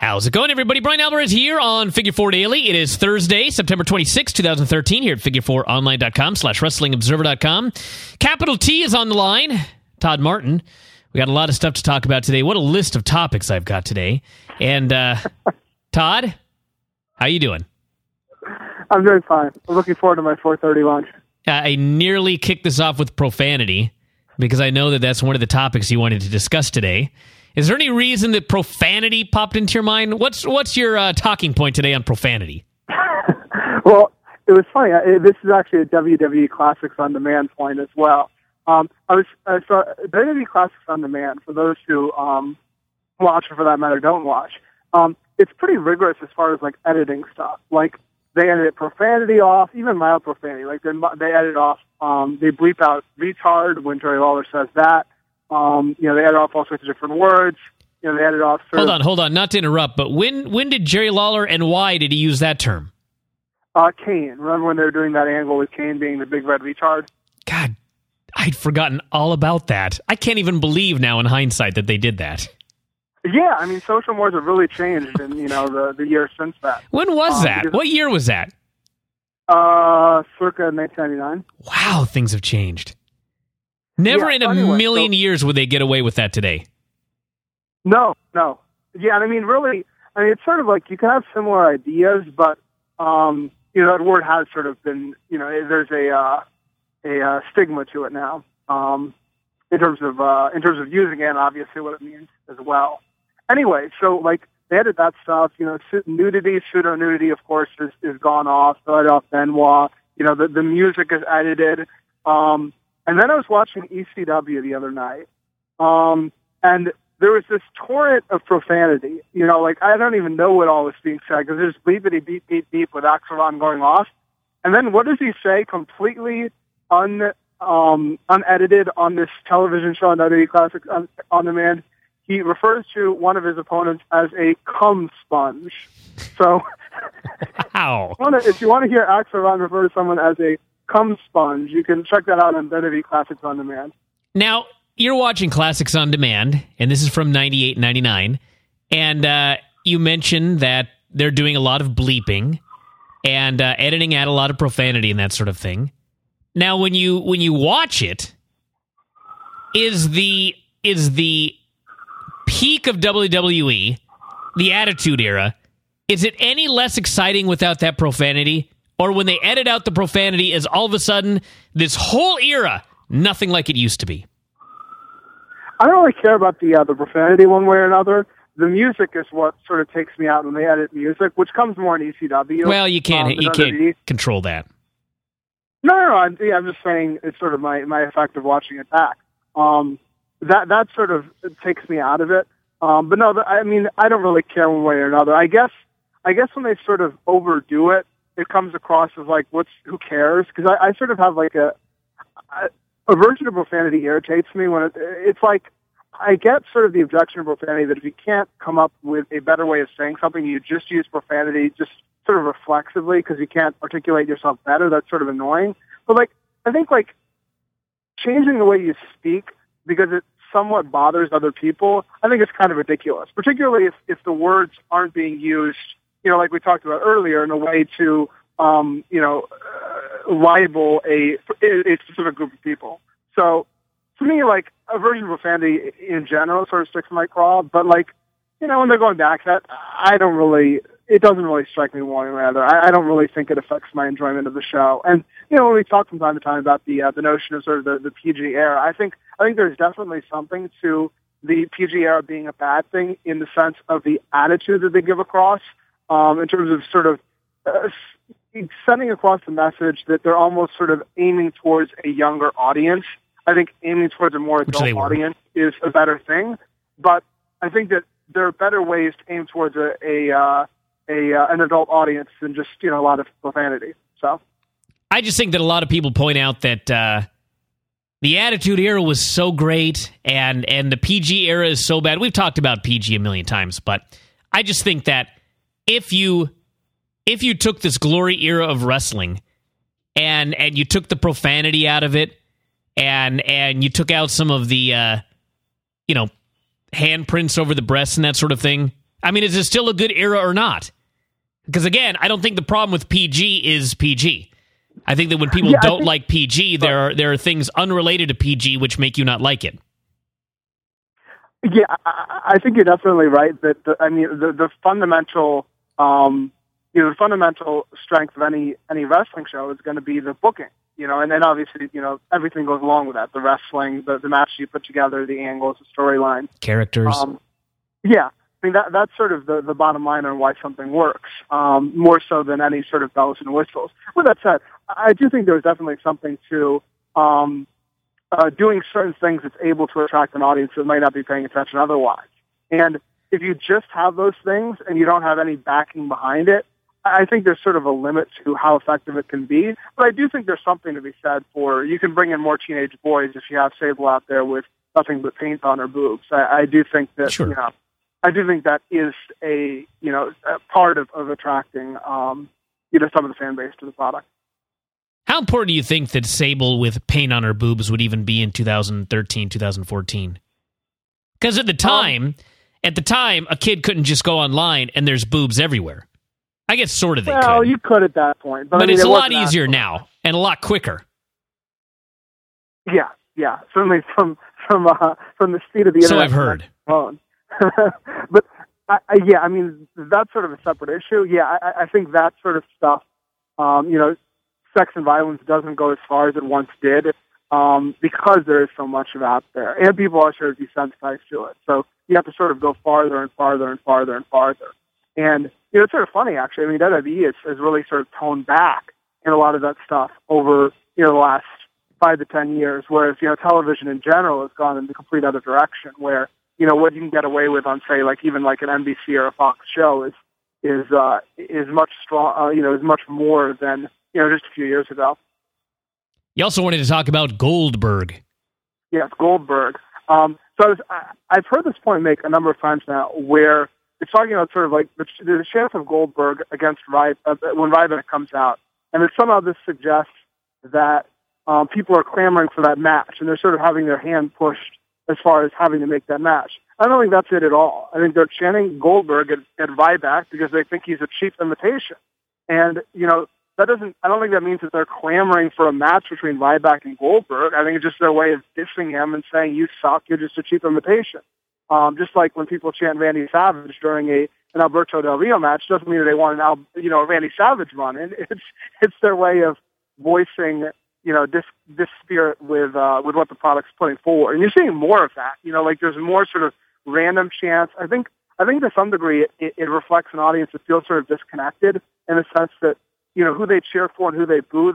How's it going, everybody? Brian Alvarez here on Figure 4 Daily. It is Thursday, September 26, 2013, here at figure4online.com/wrestlingobserver.com. Capital T is on the line. Todd Martin. We got a lot of stuff to talk about today. What a list of topics I've got today. And, Todd, how you doing? I'm doing fine. I'm looking forward to my 4:30 lunch. I nearly kicked this off with profanity because I know that that's one of the topics you wanted to discuss today. Is there any reason that profanity popped into your mind? What's your talking point today on profanity? Well, it was funny. This is actually a WWE Classics on Demand point as well. So WWE Classics on Demand, for those who watch or for that matter don't watch, it's pretty rigorous as far as like editing stuff. Like they edit profanity off, even mild profanity. Like they edit off, they bleep out retard when Jerry Lawler says that. They edit off all sorts of different words. They edit off. Hold on. Not to interrupt, but when did Jerry Lawler and why did he use that term? Kane. Remember when they were doing that angle with Kane being the big red retard? God, I'd forgotten all about that. I can't even believe now in hindsight that they did that. Yeah, I mean, social mores have really changed in the years since that. When was that? What year was that? Circa 1999. Wow, things have changed. Never in a million years would they get away with that today. No. Yeah, I mean, really, it's sort of like you can have similar ideas, but, that word has sort of been, there's a stigma to it now, in terms of using it and obviously what it means as well. Anyway, so, like, they edit that stuff, nudity, pseudo-nudity, of course, is gone off, right off Benoit, the music is edited, and then I was watching ECW the other night, and there was this torrent of profanity. I don't even know what all was being said because there's bleepity beep beep beep with Axl Ron going off, and then what does he say? Completely unedited on this television show on WWE Classics on Demand. He refers to one of his opponents as a cum sponge. So, wow. If you want to hear Axl Ron refer to someone as a cum sponge, you can check that out on WWE Classics on Demand. Now, you're watching Classics on Demand, and this is from 98, 99, and you mentioned that they're doing a lot of bleeping and editing out a lot of profanity and that sort of thing. Now, when you watch it, is the peak of WWE, the Attitude Era, is it any less exciting without that profanity? Or when they edit out the profanity, is all of a sudden this whole era nothing like it used to be? I don't really care about the profanity one way or another. The music is what sort of takes me out when they edit music, which comes more in ECW. Well, you can't control that. No, I'm just saying it's sort of my effect of watching it back. That sort of takes me out of it. But no, I mean, I don't really care one way or another. I guess when they sort of overdo it, it comes across as like, who cares? Because I sort of have like a version of profanity irritates me when it's like, I get sort of the objection of profanity that if you can't come up with a better way of saying something, you just use profanity just sort of reflexively because you can't articulate yourself better. That's sort of annoying. But like, I think like changing the way you speak because it somewhat bothers other people, I think it's kind of ridiculous, particularly if the words aren't being used, like we talked about earlier, in a way to, libel a specific group of people. So, to me, like, a version of profanity in general sort of sticks in my craw, but, like, when they're going back, it doesn't really strike me one way or another. I don't really think it affects my enjoyment of the show. And, when we talk from time to time about the notion of sort of the PG era, I think there's definitely something to the PG era being a bad thing in the sense of the attitude that they give across, in terms of sort of sending across the message that they're almost sort of aiming towards a younger audience. I think aiming towards a more adult audience is a better thing, but I think that there are better ways to aim towards an adult audience than just a lot of profanity. So, I just think that a lot of people point out that the Attitude Era was so great, and the PG era is so bad. We've talked about PG a million times, but I just think that if you took this glory era of wrestling and you took the profanity out of it, and you took out some of the handprints over the breasts and that sort of thing, I mean, is it still a good era or not? Because again, I don't think the problem with PG is PG. I think that when people don't like PG, there are things unrelated to PG which make you not like it. Yeah, I think you're definitely right. That the fundamental, the fundamental strength of any wrestling show is going to be the booking. And then obviously, everything goes along with that: the wrestling, the match you put together, the angles, the storyline, characters. Yeah, I mean that's sort of the bottom line on why something works, more so than any sort of bells and whistles. With that said, I do think there's definitely something to doing certain things that's able to attract an audience that might not be paying attention otherwise. And if you just have those things and you don't have any backing behind it, I think there's sort of a limit to how effective it can be. But I do think there's something to be said for you can bring in more teenage boys if you have Sable out there with nothing but paint on her boobs. I do think that, sure. I do think that is a part of attracting, some of the fan base to the product. How important do you think that Sable with paint on her boobs would even be in 2013, 2014? Because at the time, a kid couldn't just go online and there's boobs everywhere. I guess sort of they could. Well, you could at that point. But it's a lot easier now and a lot quicker. Yeah. Certainly from the speed of the internet. So I've heard. But, that's sort of a separate issue. Yeah, I think that sort of stuff, sex and violence doesn't go as far as it once did because there is so much of it out there. And people are sort of desensitized to it. So you have to sort of go farther and farther and farther and farther. And, it's sort of funny, actually. I mean, WWE has really sort of toned back in a lot of that stuff over, the last 5 to 10 years, whereas, television in general has gone in the complete other direction where, what you can get away with on, say, even an NBC or a Fox show is much strong, is much more than, just a few years ago. You also wanted to talk about Goldberg. Yes, Goldberg. I've heard this point make a number of times now where it's talking about sort of like the chance of Goldberg against when Ryback comes out, and that somehow this suggests that people are clamoring for that match, and they're sort of having their hand pushed as far as having to make that match. I don't think that's it at all. I think they're chanting Goldberg at Ryback because they think he's a cheap imitation. And, I don't think that means that they're clamoring for a match between Ryback and Goldberg. I think it's just their way of dissing him and saying, you suck, you're just a cheap imitation. Just like when people chant Randy Savage during an Alberto Del Rio match, doesn't mean that they want a Randy Savage run. And it's their way of voicing, this spirit with what the product's putting forward. And you're seeing more of that. There's more sort of random chants. I think to some degree it reflects an audience that feels sort of disconnected in the sense that, who they cheer for and who they boo,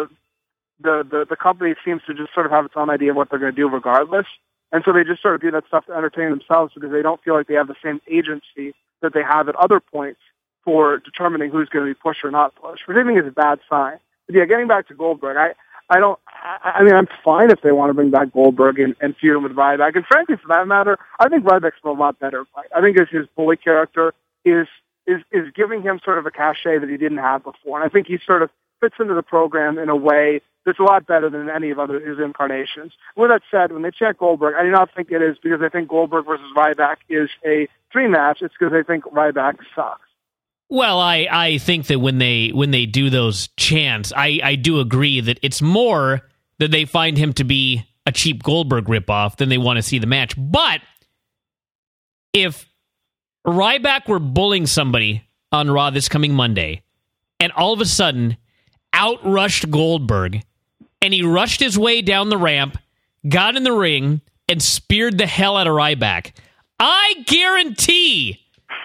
the company seems to just sort of have its own idea of what they're going to do regardless. And so they just sort of do that stuff to entertain themselves because they don't feel like they have the same agency that they have at other points for determining who's going to be pushed or not pushed, which I think is a bad sign. But yeah, getting back to Goldberg, I'm fine if they want to bring back Goldberg and feud him with Ryback. And frankly, for that matter, I think Ryback's a lot better. I think his bully character is giving him sort of a cachet that he didn't have before. And I think he sort of fits into the program in a way that's a lot better than any of his incarnations. With that said, when they chant Goldberg, I do not think it is because I think Goldberg versus Ryback is a dream match. It's because I think Ryback sucks. Well, I think that when they do those chants, I do agree that it's more that they find him to be a cheap Goldberg ripoff than they want to see the match. But if Ryback were bullying somebody on Raw this coming Monday, and all of a sudden outrushed Goldberg, and he rushed his way down the ramp, got in the ring, and speared the hell out of Ryback, I guarantee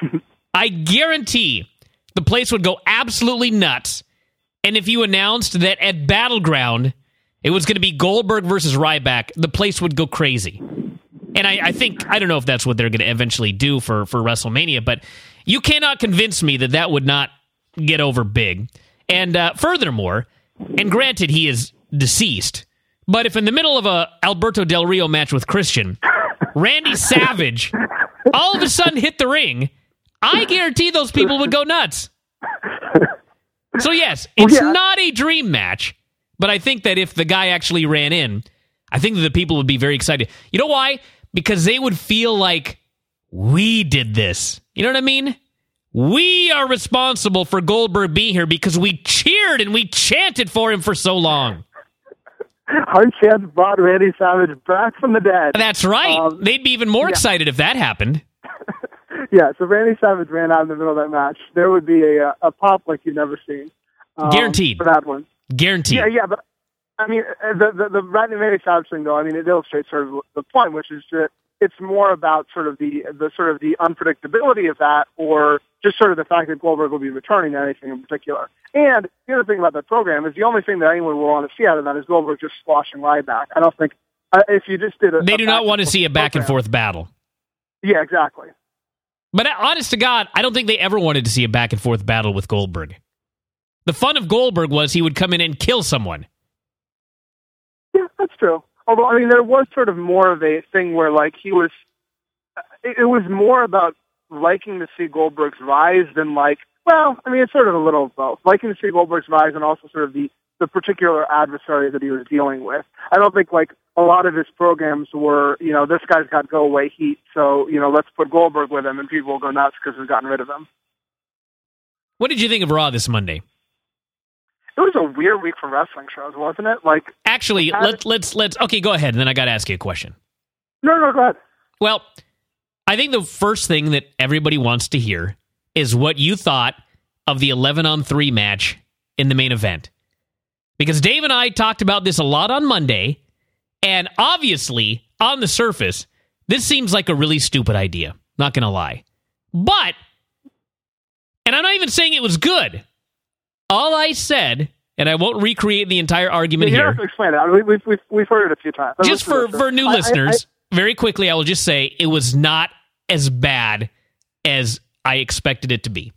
the place would go absolutely nuts. And if you announced that at Battleground it was going to be Goldberg versus Ryback, the place would go crazy. And I think, I don't know if that's what they're going to eventually do for WrestleMania, but you cannot convince me that would not get over big. And furthermore, and granted he is deceased, but if in the middle of a Alberto Del Rio match with Christian, Randy Savage all of a sudden hit the ring, I guarantee those people would go nuts. So yes, it's not a dream match, but I think that if the guy actually ran in, I think that the people would be very excited. You know why? Because they would feel like we did this. You know what I mean? We are responsible for Goldberg being here because we cheered and we chanted for him for so long. Our chants brought Randy Savage back from the dead. That's right. They'd be even more excited if that happened. Yeah, so Randy Savage ran out in the middle of that match. There would be a pop like you've never seen. Guaranteed. For that one. Guaranteed. Yeah, but I mean, the Randy Savage thing, though, I mean, it illustrates sort of the point, which is that it's more about sort of the unpredictability of that, or just sort of the fact that Goldberg will be returning to anything in particular. And the other thing about that program is the only thing that anyone will want to see out of that is Goldberg just squashing Ryback. I don't think if you just did they do not want to see a back and forth battle. Yeah, exactly. But honest to God, I don't think they ever wanted to see a back and forth battle with Goldberg. The fun of Goldberg was he would come in and kill someone. Yeah, that's true. Although, I mean, there was sort of more of a thing where, like, it was more about liking to see Goldberg's rise than, like, well, I mean, it's sort of a little of both. Liking to see Goldberg's rise and also sort of the particular adversary that he was dealing with. I don't think, like, a lot of his programs were, you know, this guy's got go-away heat, so, you know, let's put Goldberg with him and people will go nuts because we've gotten rid of him. What did you think of Raw this Monday? It was a weird week for wrestling shows, wasn't it? Like, actually, let's okay, go ahead, and then I got to ask you a question. No, go ahead. Well, I think the first thing that everybody wants to hear is what you thought of the 11-on-3 match in the main event. Because Dave and I talked about this a lot on Monday, and obviously, on the surface, this seems like a really stupid idea. Not going to lie. But, and I'm not even saying it was good. All I said, and I won't recreate the entire argument here. You have to explain it. We've heard it a few times. Just for new listeners, very quickly, I will just say it was not as bad as I expected it to be.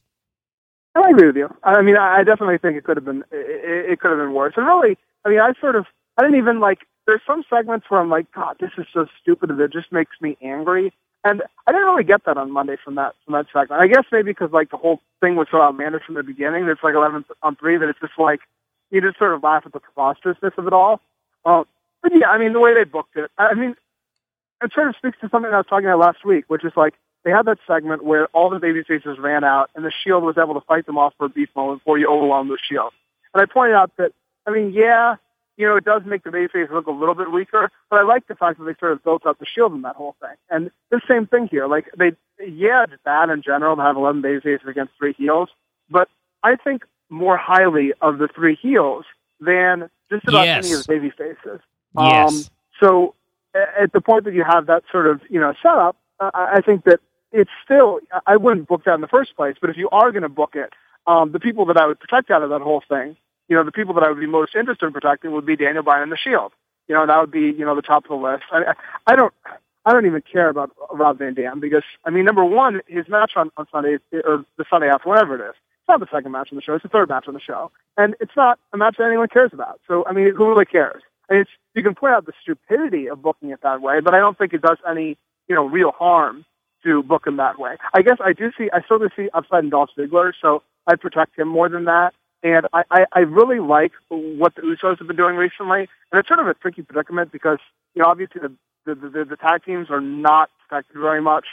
I agree with you. I mean, I definitely think it could have been worse. And really, I mean, I didn't even like. There's some segments where I'm like, God, this is so stupid, and it just makes me angry. And I didn't really get that on Monday from that segment. I guess maybe because like the whole thing was so outlandish from the beginning. It's like 11-on-3 that it's just like you just sort of laugh at the preposterousness of it all. But yeah, I mean the way they booked it. I mean, it sort of speaks to something I was talking about last week, which is like they had that segment where all the babyfaces ran out and the Shield was able to fight them off for a brief moment before you overwhelmed the Shield. And I pointed out that I mean, yeah. You know, it does make the babyface look a little bit weaker, but I like the fact that they sort of built up the Shield in that whole thing. And the same thing here. Like, it's bad in general to have 11 babyfaces against 3 heels, but I think more highly of the 3 heels than just about any of the babyfaces. Yes. So at the point that you have that sort of, you know, setup, I think that it's still, I wouldn't book that in the first place, but if you are going to book it, the people that I would protect out of that whole thing, you know, the people that I would be most interested in protecting would be Daniel Bryan and the Shield. You know, that would be, you know, the top of the list. I don't even care about Rob Van Dam because, I mean, number one, his match on Sunday, or the Sunday after, whatever it is, it's not the second match on the show, it's the third match on the show. And it's not a match that anyone cares about. So, I mean, who really cares? I mean, you can point out the stupidity of booking it that way, but I don't think it does any, you know, real harm to book him that way. I guess I still do see upside in Dolph Ziggler, so I'd protect him more than that. And I really like what the Usos have been doing recently. And it's sort of a tricky predicament because, you know, obviously the tag teams are not protected very much.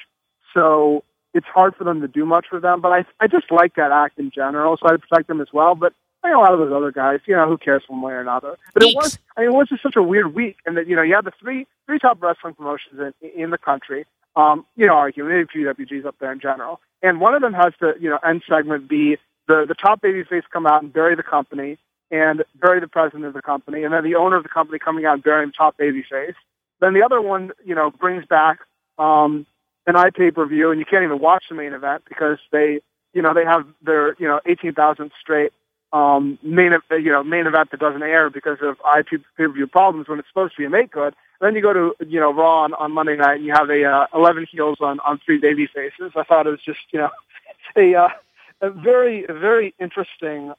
So it's hard for them to do much for them. But I just like that act in general, so I'd protect them as well. But I know a lot of those other guys, you know, who cares one way or another. But it was just such a weird week. And that, you know, you had the three top wrestling promotions in the country, you know, arguing, maybe PWG's up there in general. And one of them has the, you know, end segment be the top babyface come out and bury the company and bury the president of the company, and then the owner of the company coming out and burying the top babyface. Then the other one, you know, brings back an iPay-per-view, and you can't even watch the main event because they have their, you know, 18,000 straight main event that doesn't air because of iPay-per-view problems when it's supposed to be a make good. Then you go to, you know, Raw on Monday night and you have 11 heels on 3 babyfaces. I thought it was just, you know, a very, very interesting,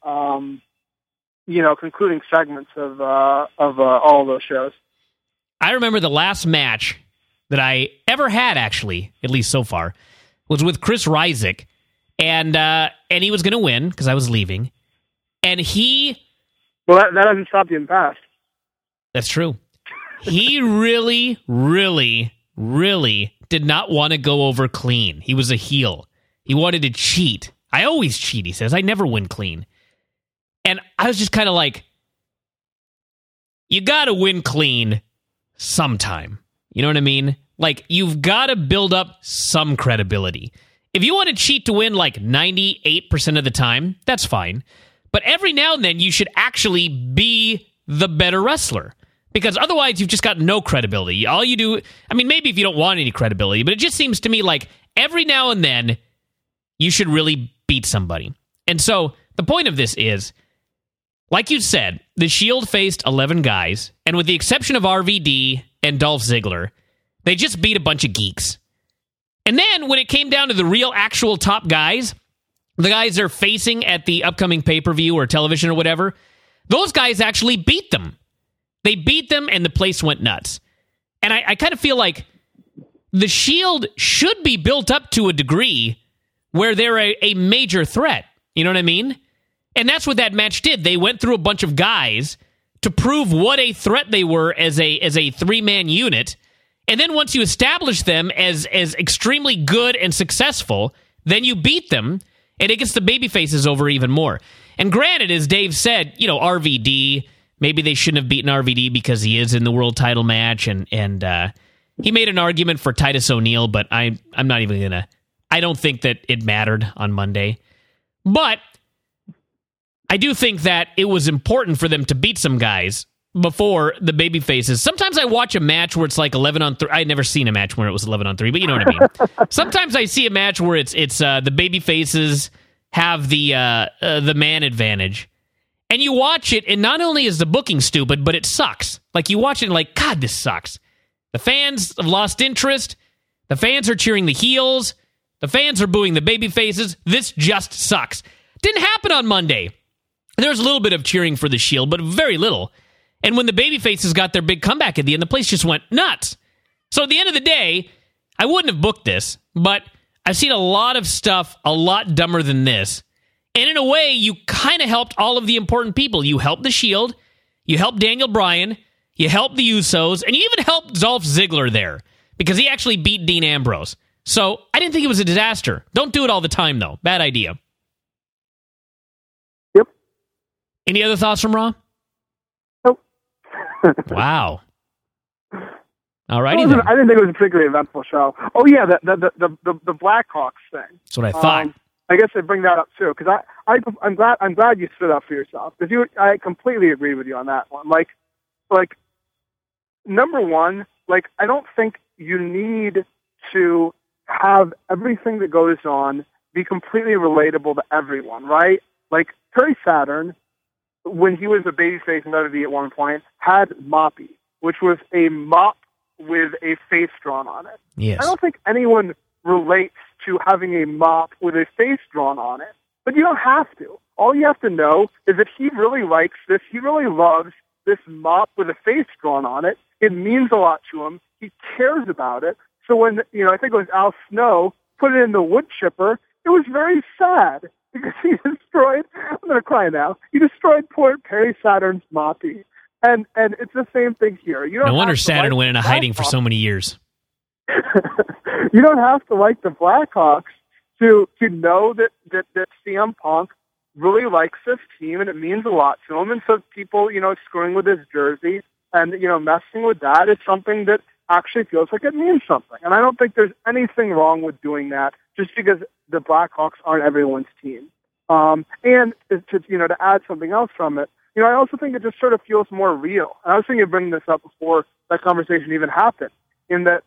you know, concluding segments of all of those shows. I remember the last match that I ever had, actually, at least so far, was with Chris Ryzik, and he was going to win because I was leaving, and that hasn't stopped you in the past. That's true. He really, really, really did not want to go over clean. He was a heel. He wanted to cheat. I always cheat, he says. I never win clean. And I was just kind of like, you got to win clean sometime. You know what I mean? Like, you've got to build up some credibility. If you want to cheat to win like 98% of the time, that's fine. But every now and then, you should actually be the better wrestler. Because otherwise, you've just got no credibility. All you do, I mean, maybe if you don't want any credibility, but it just seems to me like every now and then, you should really beat somebody. And so, the point of this is, like you said, the Shield faced 11 guys, and with the exception of RVD and Dolph Ziggler, they just beat a bunch of geeks. And then, when it came down to the real, actual top guys, the guys they're facing at the upcoming pay-per-view or television or whatever, those guys actually beat them. They beat them, and the place went nuts. And I kind of feel like the Shield should be built up to a degree where they're a major threat. You know what I mean? And that's what that match did. They went through a bunch of guys to prove what a threat they were as a three-man unit. And then once you establish them as extremely good and successful, then you beat them, and it gets the babyfaces over even more. And granted, as Dave said, you know, RVD, maybe they shouldn't have beaten RVD because he is in the world title match, and he made an argument for Titus O'Neil, but I'm not even going to... I don't think that it mattered on Monday. But I do think that it was important for them to beat some guys before the babyfaces. Sometimes I watch a match where it's like 11-on-3. I'd never seen a match where it was 11-on-3, but you know what I mean. Sometimes I see a match where it's the babyfaces have the man advantage. And you watch it, and not only is the booking stupid, but it sucks. Like, you watch it and like, God, this sucks. The fans have lost interest. The fans are cheering the heels. The fans are booing the baby faces. This just sucks. Didn't happen on Monday. There was a little bit of cheering for the Shield, but very little. And when the baby faces got their big comeback at the end, the place just went nuts. So at the end of the day, I wouldn't have booked this, but I've seen a lot of stuff a lot dumber than this. And in a way, you kind of helped all of the important people. You helped the Shield, you helped Daniel Bryan, you helped the Usos, and you even helped Dolph Ziggler there, because he actually beat Dean Ambrose. So, I didn't think it was a disaster. Don't do it all the time, though. Bad idea. Yep. Any other thoughts from Raw? Nope. Wow. All righty then. I didn't think it was a particularly eventful show. Oh, yeah, the Blackhawks thing. That's what I thought. I guess I bring that up, too, because I'm glad you stood up for yourself, because I completely agree with you on that one. Like, number one, like, I don't think you need to have everything that goes on be completely relatable to everyone, right? Like, Perry Saturn, when he was a babyface in WWE at one point, had Moppy, which was a mop with a face drawn on it. Yes. I don't think anyone relates to having a mop with a face drawn on it, but you don't have to. All you have to know is that he really likes this. He really loves this mop with a face drawn on it. It means a lot to him. He cares about it. So when, I think it was Al Snow put it in the wood chipper, it was very sad because he destroyed, I'm going to cry now, he destroyed poor Perry Saturn's Moppy. And it's the same thing here. No wonder Saturn went into hiding for so many years. You don't have to like the Blackhawks to know that CM Punk really likes this team and it means a lot to him. And so people, screwing with his jersey and, messing with that is something that actually feels like it means something. And I don't think there's anything wrong with doing that just because the Blackhawks aren't everyone's team. And to add something else from it, I also think it just sort of feels more real. And I was thinking of bringing this up before that conversation even happened, in that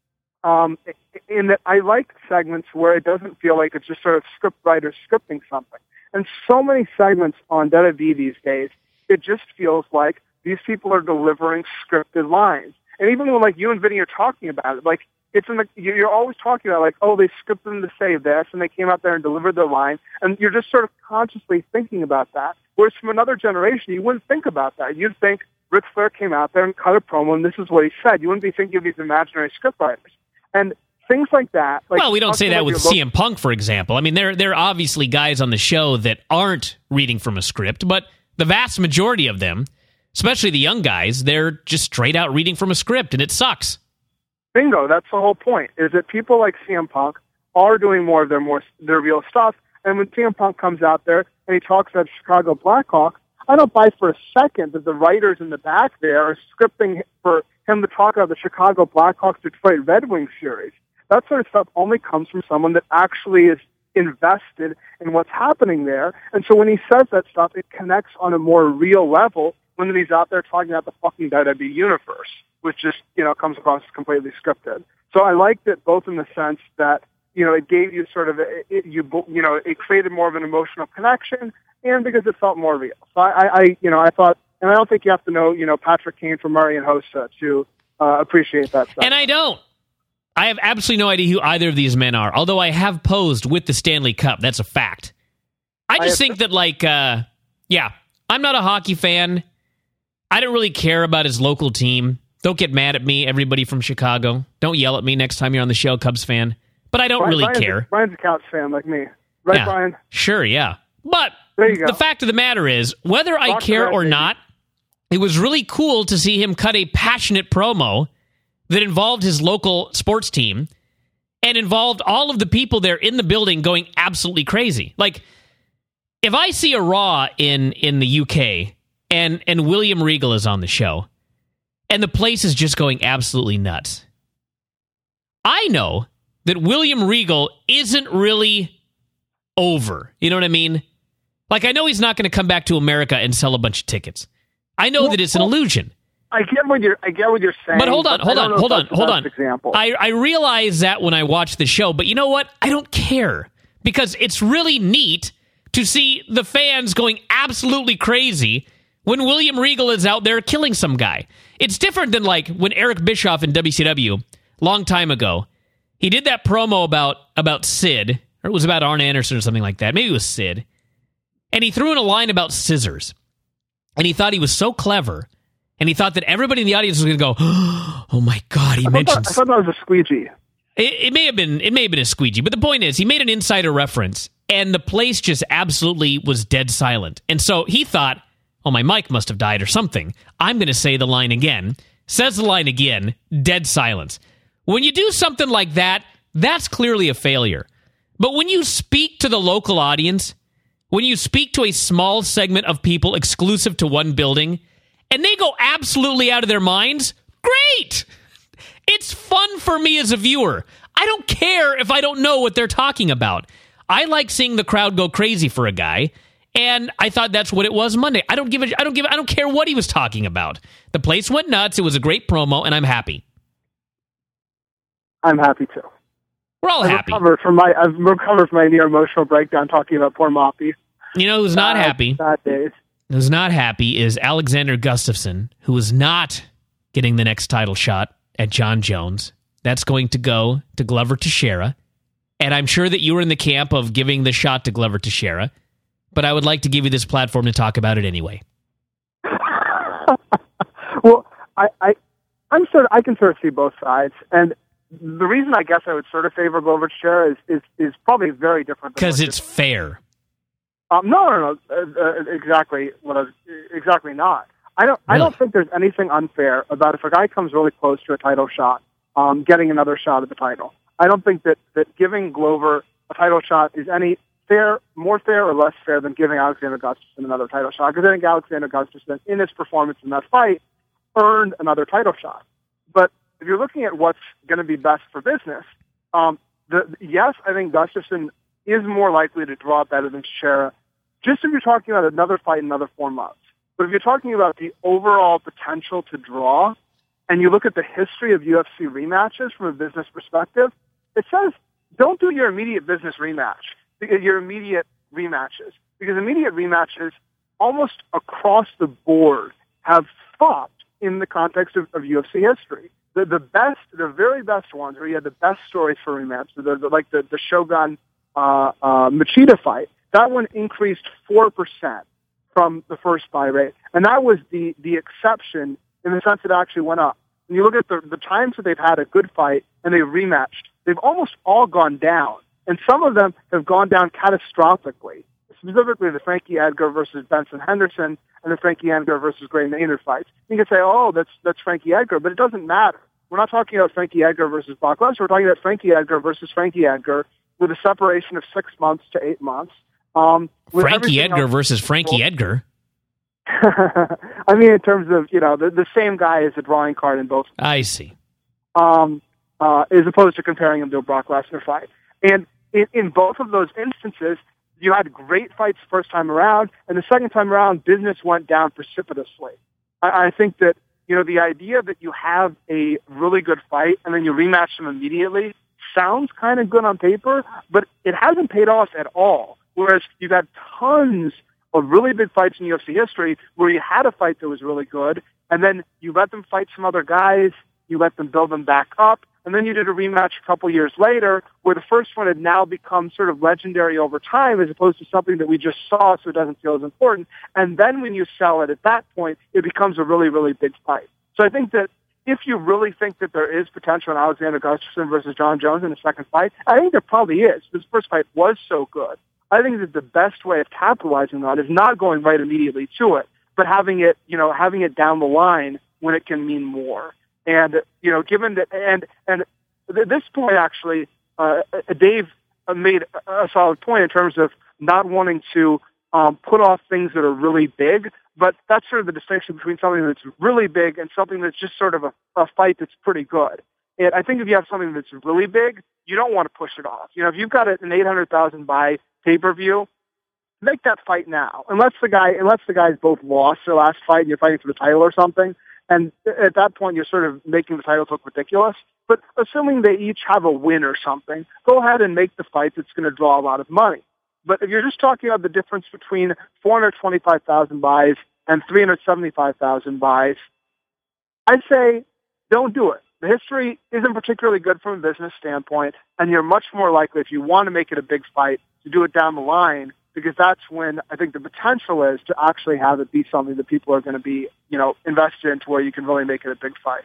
I like segments where it doesn't feel like it's just sort of script writers scripting something. And so many segments on WWE these days, it just feels like these people are delivering scripted lines. And even when, like, you and Vinny are talking about it, like, it's you're always talking about, like, oh, they scripted them to say this, and they came out there and delivered their line, and you're just sort of consciously thinking about that. Whereas from another generation, you wouldn't think about that. You'd think Ric Flair came out there and cut a promo, and this is what he said. You wouldn't be thinking of these imaginary scriptwriters. And things like that. Like, well, we don't say that with CM Punk, for example. I mean, there are obviously guys on the show that aren't reading from a script, but the vast majority of them, especially the young guys, they're just straight out reading from a script, and it sucks. Bingo, that's the whole point, is that people like CM Punk are doing more of their real stuff. And when CM Punk comes out there and he talks about Chicago Blackhawks, I don't buy for a second that the writers in the back there are scripting for him to talk about the Chicago Blackhawks Detroit Red Wings series. That sort of stuff only comes from someone that actually is invested in what's happening there. And so when he says that stuff, it connects on a more real level when he's out there talking about the fucking WWE universe, which just, comes across as completely scripted. So I liked it both in the sense that, it gave you sort of, it created more of an emotional connection, and because it felt more real. So I thought, and I don't think you have to know, Patrick Kane from Marian Hossa to appreciate that stuff. And I don't. I have absolutely no idea who either of these men are, although I have posed with the Stanley Cup. That's a fact. I just think that, I'm not a hockey fan. I don't really care about his local team. Don't get mad at me, everybody from Chicago. Don't yell at me next time you're on the show, Cubs fan. But I don't really care. Brian's a Couch fan like me. Right, yeah, Brian? Sure, yeah. But there you go. The fact of the matter is, whether I care or not, it was really cool to see him cut a passionate promo that involved his local sports team and involved all of the people there in the building going absolutely crazy. Like, if I see a Raw in the UK and William Regal is on the show and the place is just going absolutely nuts, I know that William Regal isn't really over. You know what I mean? Like, I know he's not going to come back to America and sell a bunch of tickets. I know that it's an illusion. I get what you're saying. But hold on. Example. I realize that when I watch the show, but you know what? I don't care, because it's really neat to see the fans going absolutely crazy when William Regal is out there killing some guy. It's different than like when Eric Bischoff in WCW, long time ago, he did that promo about Sid, or it was about Arn Anderson or something like that. Maybe it was Sid. And he threw in a line about scissors. And he thought he was so clever. And he thought that everybody in the audience was going to go, oh my God, I thought that was a squeegee. It may have been a squeegee. But the point is, he made an insider reference. And the place just absolutely was dead silent. And so he thought, oh, my mic must have died or something. I'm going to say the line again. Says the line again, dead silence. When you do something like that, that's clearly a failure. But when you speak to the local audience, when you speak to a small segment of people exclusive to one building, and they go absolutely out of their minds, great! It's fun for me as a viewer. I don't care if I don't know what they're talking about. I like seeing the crowd go crazy for a guy, and I thought that's what it was Monday. I don't care what he was talking about. The place went nuts. It was a great promo, and I'm happy. I'm happy too. We're all happy. I've recovered from my near emotional breakdown talking about poor Moppy. You know who's not happy? Bad days. Who's not happy is Alexander Gustafsson, who is not getting the next title shot at John Jones. That's going to go to Glover Teixeira. And I'm sure that you were in the camp of giving the shot to Glover Teixeira, but I would like to give you this platform to talk about it anyway. Well, I can sort of see both sides, and the reason I guess I would sort of favor Glover Teixeira is probably very different. Because it's fair. No, exactly not. I don't think there's anything unfair about if a guy comes really close to a title shot, getting another shot at the title. I don't think that giving Glover a title shot is any more fair or less fair than giving Alexander Gustafsson another title shot. Because I think Alexander Gustafsson, in his performance in that fight, earned another title shot. But if you're looking at what's going to be best for business, yes, I think Gustafsson is more likely to draw better than Teixeira, just if you're talking about another fight in another 4 months. But if you're talking about the overall potential to draw, and you look at the history of UFC rematches from a business perspective, it says don't do your immediate business rematch, your immediate rematches, because immediate rematches almost across the board have flopped in the context of UFC history. The very best ones, where you had the best stories for rematch, like the Shogun Machida fight, that one increased 4% from the first buy rate, and that was the exception in the sense it actually went up. When you look at the times that they've had a good fight and they rematched, they've almost all gone down, and some of them have gone down catastrophically. Specifically, the Frankie Edgar versus Benson Henderson and the Frankie Edgar versus Gray Maynard fights. You can say, oh, that's Frankie Edgar, but it doesn't matter. We're not talking about Frankie Edgar versus Brock Lesnar. We're talking about Frankie Edgar versus Frankie Edgar with a separation of 6 months to 8 months. Frankie Edgar versus Frankie Edgar. I mean, in terms of, the same guy is a drawing card in both. I see. As opposed to comparing him to a Brock Lesnar fight. And in both of those instances, you had great fights the first time around, and the second time around, business went down precipitously. I think that, the idea that you have a really good fight and then you rematch them immediately sounds kind of good on paper, but it hasn't paid off at all. Whereas you've had tons of really big fights in UFC history where you had a fight that was really good, and then you let them fight some other guys, you let them build them back up, and then you did a rematch a couple years later where the first one had now become sort of legendary over time as opposed to something that we just saw so it doesn't feel as important. And then when you sell it at that point, it becomes a really, really big fight. So I think that if you really think that there is potential in Alexander Gustafsson versus John Jones in the second fight, I think there probably is. This first fight was so good. I think that the best way of capitalizing on it is not going right immediately to it, but having it down the line when it can mean more. And, given that, and at this point, actually, Dave made a solid point in terms of not wanting to put off things that are really big, but that's sort of the distinction between something that's really big and something that's just sort of a fight that's pretty good. And I think if you have something that's really big, you don't want to push it off. If you've got an 800,000 buy pay-per-view, make that fight now. Unless the guys both lost their last fight and you're fighting for the title or something. And at that point, you're sort of making the titles look ridiculous. But assuming they each have a win or something, go ahead and make the fight that's going to draw a lot of money. But if you're just talking about the difference between 425,000 buys and 375,000 buys, I'd say don't do it. The history isn't particularly good from a business standpoint, and you're much more likely, if you want to make it a big fight, to do it down the line, because that's when I think the potential is to actually have it be something that people are going to be, invested in to where you can really make it a big fight.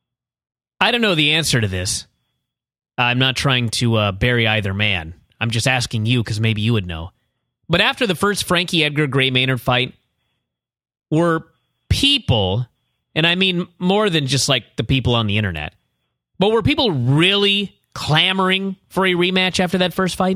I don't know the answer to this. I'm not trying to bury either man. I'm just asking you because maybe you would know. But after the first Frankie Edgar Gray Maynard fight, were people, and I mean more than just like the people on the internet, but were people really clamoring for a rematch after that first fight?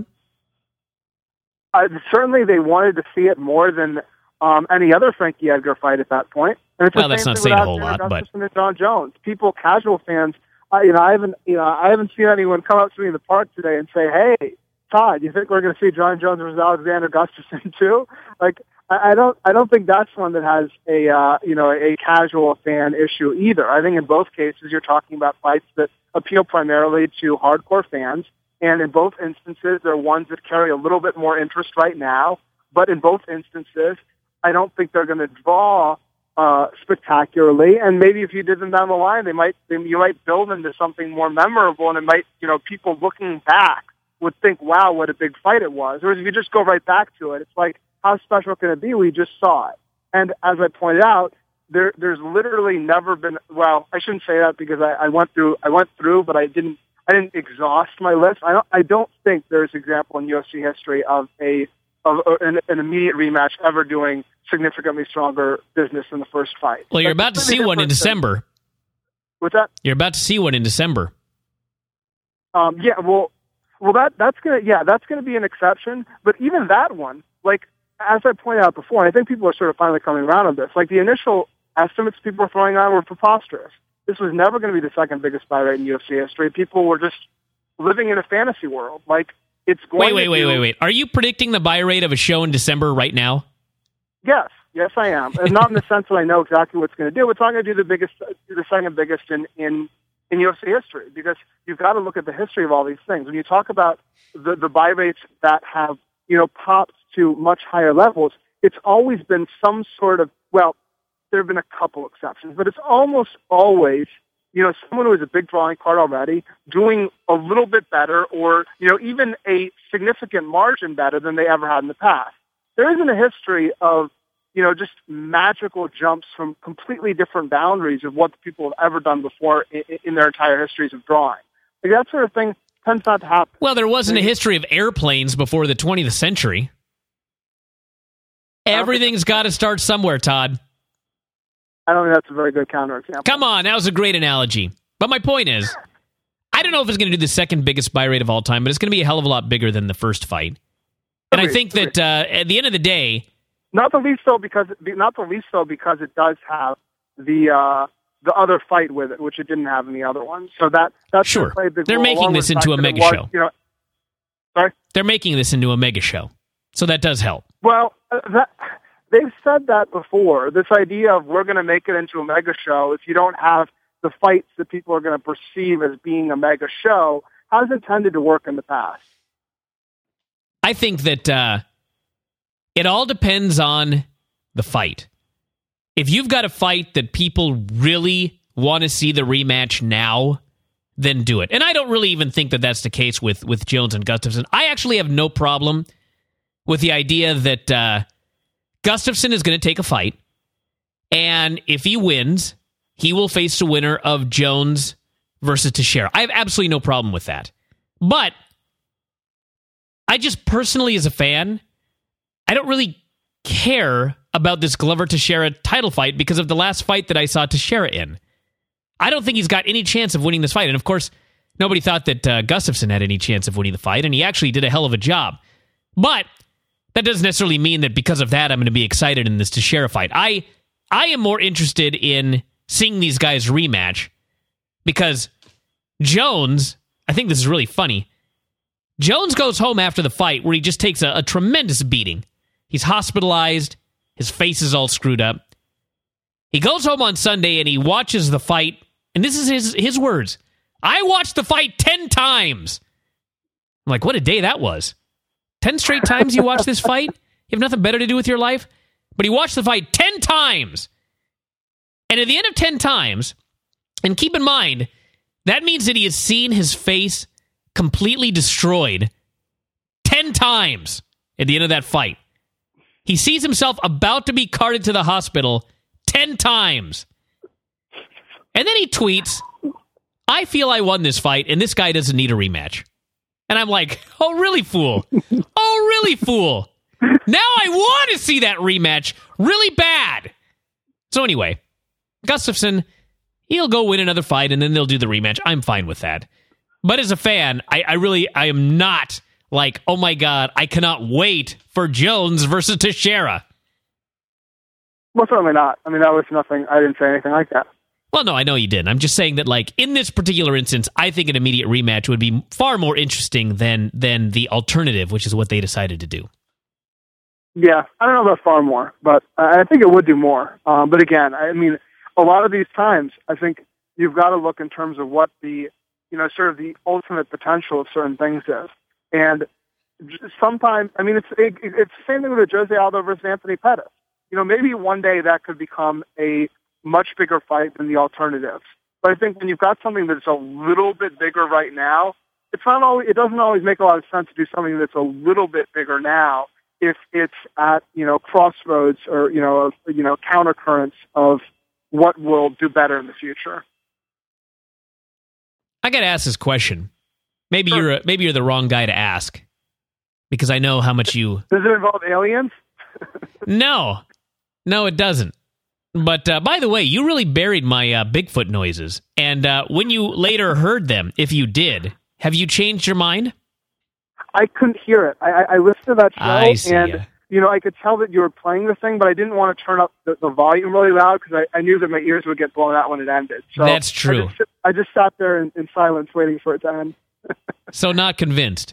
Certainly they wanted to see it more than any other Frankie Edgar fight at that point. And it's that's not saying a whole lot, but John Jones, people, casual fans, I haven't seen anyone come up to me in the park today and say, "Hey, Todd, you think we're going to see John Jones versus Alexander Gustafsson too?" Like, I don't think that's one that has a casual fan issue either. I think in both cases you're talking about fights that appeal primarily to hardcore fans, and in both instances they're ones that carry a little bit more interest right now. But in both instances, I don't think they're going to draw spectacularly. And maybe if you did them down the line, you might build into something more memorable, and it might, people looking back would think, "Wow, what a big fight it was." Whereas if you just go right back to it, it's like, how special can it be? We just saw it. And as I pointed out, there's literally never been. Well, I shouldn't say that because I went through, but I didn't exhaust my list. I don't think there's an example in UFC history of an immediate rematch ever doing significantly stronger business than the first fight. Well, you're about to see one in December. What's that? You're about to see one in December. That's gonna be an exception. But even that one, like, as I pointed out before, and I think people are sort of finally coming around on this, like the initial estimates people were throwing out were preposterous. This was never going to be the second biggest buy rate in UFC history. People were just living in a fantasy world. Like, it's going Wait. Are you predicting the buy rate of a show in December right now? Yes, I am. And not in the sense that I know exactly what it's going to do. It's not going to do the second biggest in UFC history, because you've got to look at the history of all these things. When you talk about the buy rates that have, popped to much higher levels, it's always been some sort of, well, there have been a couple exceptions, but it's almost always, someone who is a big drawing card already doing a little bit better, or, even a significant margin better than they ever had in the past. There isn't a history of, just magical jumps from completely different boundaries of what people have ever done before in their entire histories of drawing. Like, that sort of thing tends not to happen. Well, there wasn't a history of airplanes before the 20th century. Everything's got to start somewhere, Todd. I don't think that's a very good counterexample. Come on, that was a great analogy. But my point is, I don't know if it's going to do the second biggest buy rate of all time, but it's going to be a hell of a lot bigger than the first fight. And I think that at the end of the day, not the least so because it does have the other fight with it, which it didn't have in the other one. So that's sure. Play a big They're role, making this into a mega show. Sorry? They're making this into a mega show. So that does help. Well, they've said that before. This idea of we're going to make it into a mega show if you don't have the fights that people are going to perceive as being a mega show hasn't tended to work in the past. I think that it all depends on the fight. If you've got a fight that people really want to see the rematch now, then do it. And I don't really even think that that's the case with Jones and Gustafsson. I actually have no problem with the idea that Gustafsson is going to take a fight, and if he wins, he will face the winner of Jones versus Teixeira. I have absolutely no problem with that. But I just personally, as a fan, I don't really care about this Glover-Teixeira title fight because of the last fight that I saw Teixeira in. I don't think he's got any chance of winning this fight. And of course, nobody thought that Gustafsson had any chance of winning the fight, and he actually did a hell of a job. But that doesn't necessarily mean that because of that, I'm going to be excited in this Teixeira fight. I am more interested in seeing these guys rematch because Jones, I think this is really funny, Jones goes home after the fight where he just takes a tremendous beating. He's hospitalized. His face is all screwed up. He goes home on Sunday and he watches the fight. And this is his words. I watched the fight 10 times. I'm like, what a day that was. 10 straight times you watched this fight? You have nothing better to do with your life? But he watched the fight 10 times. And at the end of 10 times, and keep in mind, that means that he has seen his face completely destroyed 10 times at the end of that fight. He sees himself about to be carted to the hospital 10 times. And then he tweets, I feel I won this fight, and this guy doesn't need a rematch. And I'm like, oh, really, fool? Oh, really, fool? Now I want to see that rematch really bad. So anyway, Gustafsson, he'll go win another fight, and then they'll do the rematch. I'm fine with that. But as a fan, I am not like, oh my God, I cannot wait for Jones versus Teixeira. Well, certainly not. I mean, that was nothing. I didn't say anything like that. Well, no, I know you didn't. I'm just saying that, like, in this particular instance, I think an immediate rematch would be far more interesting than the alternative, which is what they decided to do. Yeah, I don't know about far more, but I think it would do more. But again, I mean, a lot of these times, I think you've got to look in terms of what the, sort of the ultimate potential of certain things is. And sometimes, I mean, it's the same thing with Jose Aldo versus Anthony Pettis. Maybe one day that could become a much bigger fight than the alternatives. But I think when you've got something that's a little bit bigger right now, it doesn't always make a lot of sense to do something that's a little bit bigger now if it's at, crossroads or, countercurrents of what will do better in the future. I got to ask this question. Maybe you're the wrong guy to ask because I know how much you... Does it involve aliens? No, it doesn't. But by the way, you really buried my Bigfoot noises. And when you later heard them, if you did, have you changed your mind? I couldn't hear it. I listened to that show, I see, and I could tell that you were playing the thing, but I didn't want to turn up the volume really loud because I knew that my ears would get blown out when it ended. So that's true. I just sat there in silence waiting for it to end. So not convinced?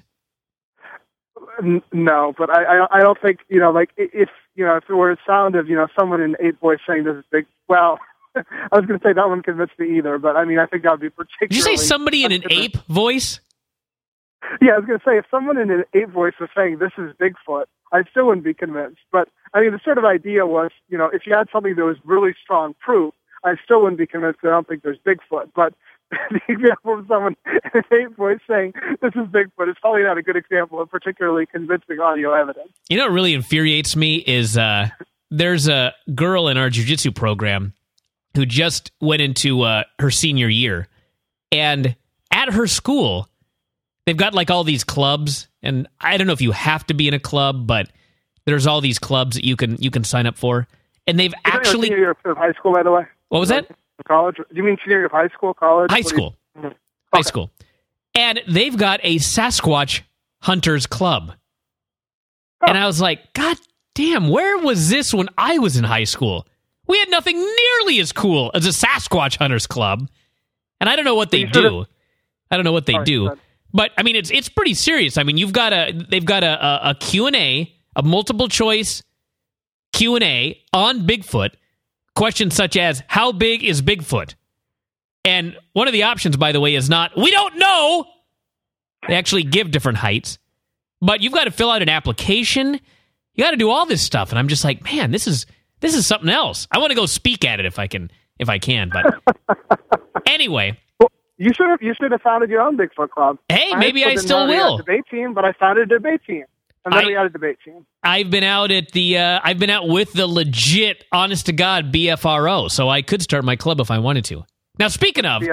No, but I don't think, if it were a sound of, someone in ape voice saying this is big, well, I was going to say that wouldn't convince me either, but I mean, I think that would be particularly... Did you say somebody in an ape voice? Yeah, I was going to say, if someone in an ape voice was saying this is Bigfoot, I still wouldn't be convinced. But, I mean, the sort of idea was, if you had something that was really strong proof, I still wouldn't be convinced that I don't think there's Bigfoot. But the example of someone in an ape voice saying this is Bigfoot is probably not a good example of particularly convincing audio evidence. You know what really infuriates me is there's a girl in our jiu-jitsu program who just went into her senior year. And at her school, they've got like all these clubs. And I don't know if you have to be in a club, but there's all these clubs that you can sign up for. And they've actually... Senior year of high school, by the way? What was that? College? Do you mean senior year of high school, college? High school. Okay. High school. And they've got a Sasquatch Hunters Club. And I was like, God damn, where was this when I was in high school? We had nothing nearly as cool as a Sasquatch Hunters Club. And I don't know what they do. I don't know what they do. But, I mean, it's pretty serious. I mean, they've got a Q&A, a multiple choice Q&A on Bigfoot. Questions such as, how big is Bigfoot? And one of the options, by the way, is not, we don't know. They actually give different heights. But you've got to fill out an application. You got to do all this stuff. And I'm just like, man, this is something else. I want to go speak at it if I can. But anyway. Well, you should have founded your own Bigfoot club. Hey, maybe I still will. A debate team, but I founded a debate team. And then we had a debate team. I've been out with the legit, honest to God BFRO, so I could start my club if I wanted to. Now, speaking of,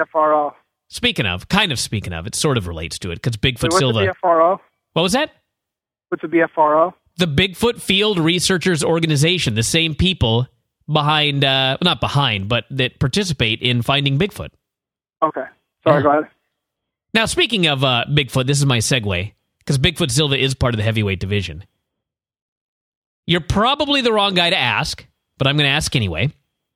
it sort of relates to it because Bigfoot Silva. What's the BFRO? What was that? What's the BFRO? The Bigfoot Field Researchers Organization, the same people not behind, but that participate in finding Bigfoot. Okay. Sorry, go ahead. Now, speaking of Bigfoot, this is my segue, because Bigfoot Silva is part of the heavyweight division. You're probably the wrong guy to ask, but I'm going to ask anyway.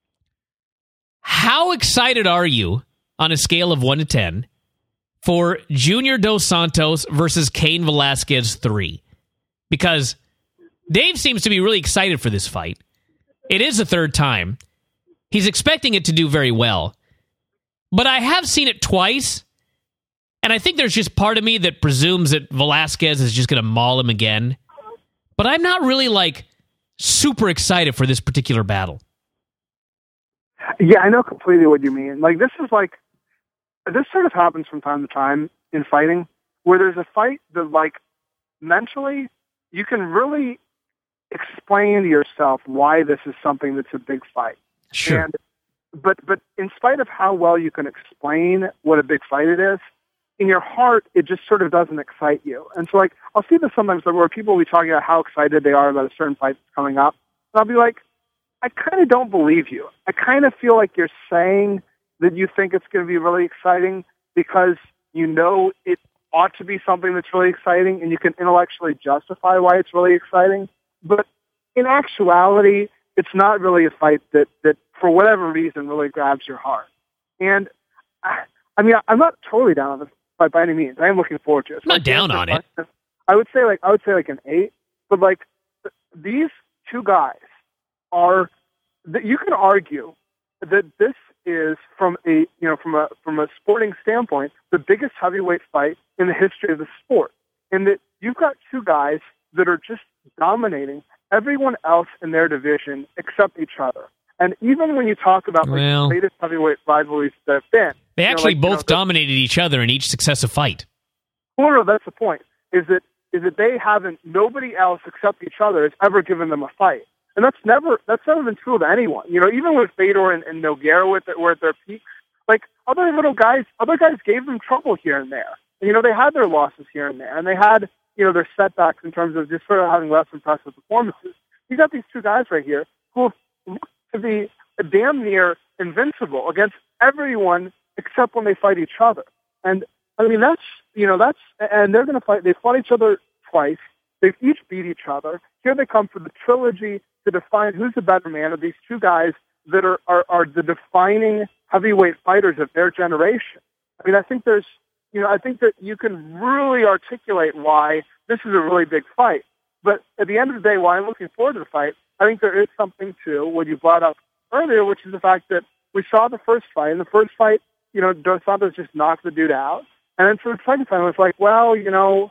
How excited are you, on a scale of 1 to 10, for Junior Dos Santos versus Cain Velasquez 3? Because Dave seems to be really excited for this fight. It is the third time. He's expecting it to do very well. But I have seen it twice, and I think there's just part of me that presumes that Velasquez is just going to maul him again. But I'm not really, super excited for this particular battle. Yeah, I know completely what you mean. This sort of happens from time to time in fighting, where there's a fight that, mentally, you can really explain to yourself why this is something that's a big fight. Sure. But in spite of how well you can explain what a big fight it is, in your heart, it just sort of doesn't excite you. And so, I'll see this sometimes where people will be talking about how excited they are about a certain fight that's coming up. And I'll be like, I kind of don't believe you. I kind of feel like you're saying that you think it's going to be really exciting because you know it ought to be something that's really exciting and you can intellectually justify why it's really exciting. But in actuality, it's not really a fight that for whatever reason, really grabs your heart. And, I'm not totally down on this fight by any means. I am looking forward to it. I'm not down on it. I would say an 8. But, these two guys are, you can argue that this is from a sporting standpoint, the biggest heavyweight fight in the history of the sport. And that you've got two guys that are just dominating everyone else in their division except each other. And even when you talk about the latest heavyweight rivalries that have been, they actually both dominated each other in each successive fight. Well, no, that's the point. Is that they haven't, nobody else except each other has ever given them a fight. And that's never been true of anyone. Even with Fedor and Nogueira were at their peaks, other guys gave them trouble here and there. And, they had their losses here and there, and they had, their setbacks in terms of just sort of having less impressive performances. You got these two guys right here who look to be damn near invincible against everyone except when they fight each other. And and they're going to fight. They fought each other twice. They've each beat each other. Here they come for the trilogy to define who's the better man of these two guys that are the defining heavyweight fighters of their generation. I think I think that you can really articulate why this is a really big fight. But at the end of the day, why I'm looking forward to the fight, I think there is something to what you brought up earlier, which is the fact that we saw the first fight. In the first fight, Dos Santos just knocked the dude out. And then for the second time, it was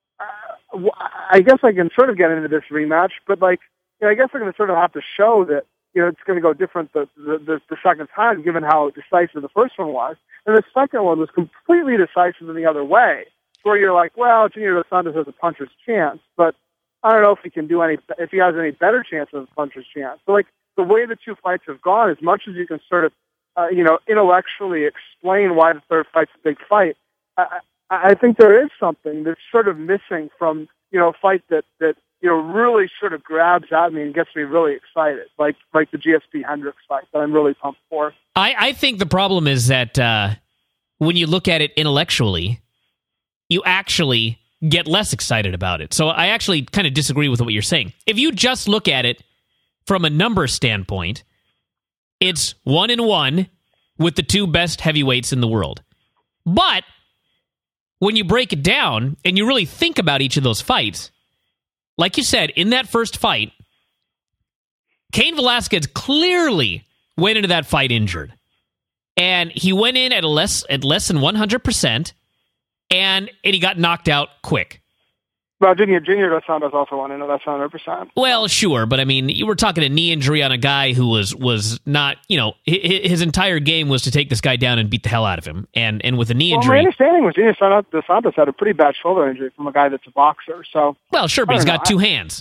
I guess I can sort of get into this rematch, but I guess we're going to sort of have to show that, it's going to go different the second time, given how decisive the first one was. And the second one was completely decisive in the other way, where you're like, well, Junior Dos Santos has a puncher's chance, but I don't know if if he has any better chance of a puncher's chance. So, the way the two fights have gone, as much as you can sort of, intellectually explain why the third fight's a big fight, I think there is something that's sort of missing from, a fight that really sort of grabs at me and gets me really excited, like the GSP Hendricks fight that I'm really pumped for. I think the problem is that when you look at it intellectually, you actually get less excited about it. So I actually kind of disagree with what you're saying. If you just look at it from a number standpoint, it's 1-1 with the two best heavyweights in the world. But when you break it down and you really think about each of those fights, like you said, in that first fight, Cain Velasquez clearly went into that fight injured. And he went in at less than 100%, and he got knocked out quick. Well, Junior Dos Santos also won into that 100%. Well, sure, but I mean, you were talking a knee injury on a guy who was not, his entire game was to take this guy down and beat the hell out of him. And with a knee injury... my understanding was Junior Dos Santos had a pretty bad shoulder injury from a guy that's a boxer, so... Well, sure, but he's got two hands.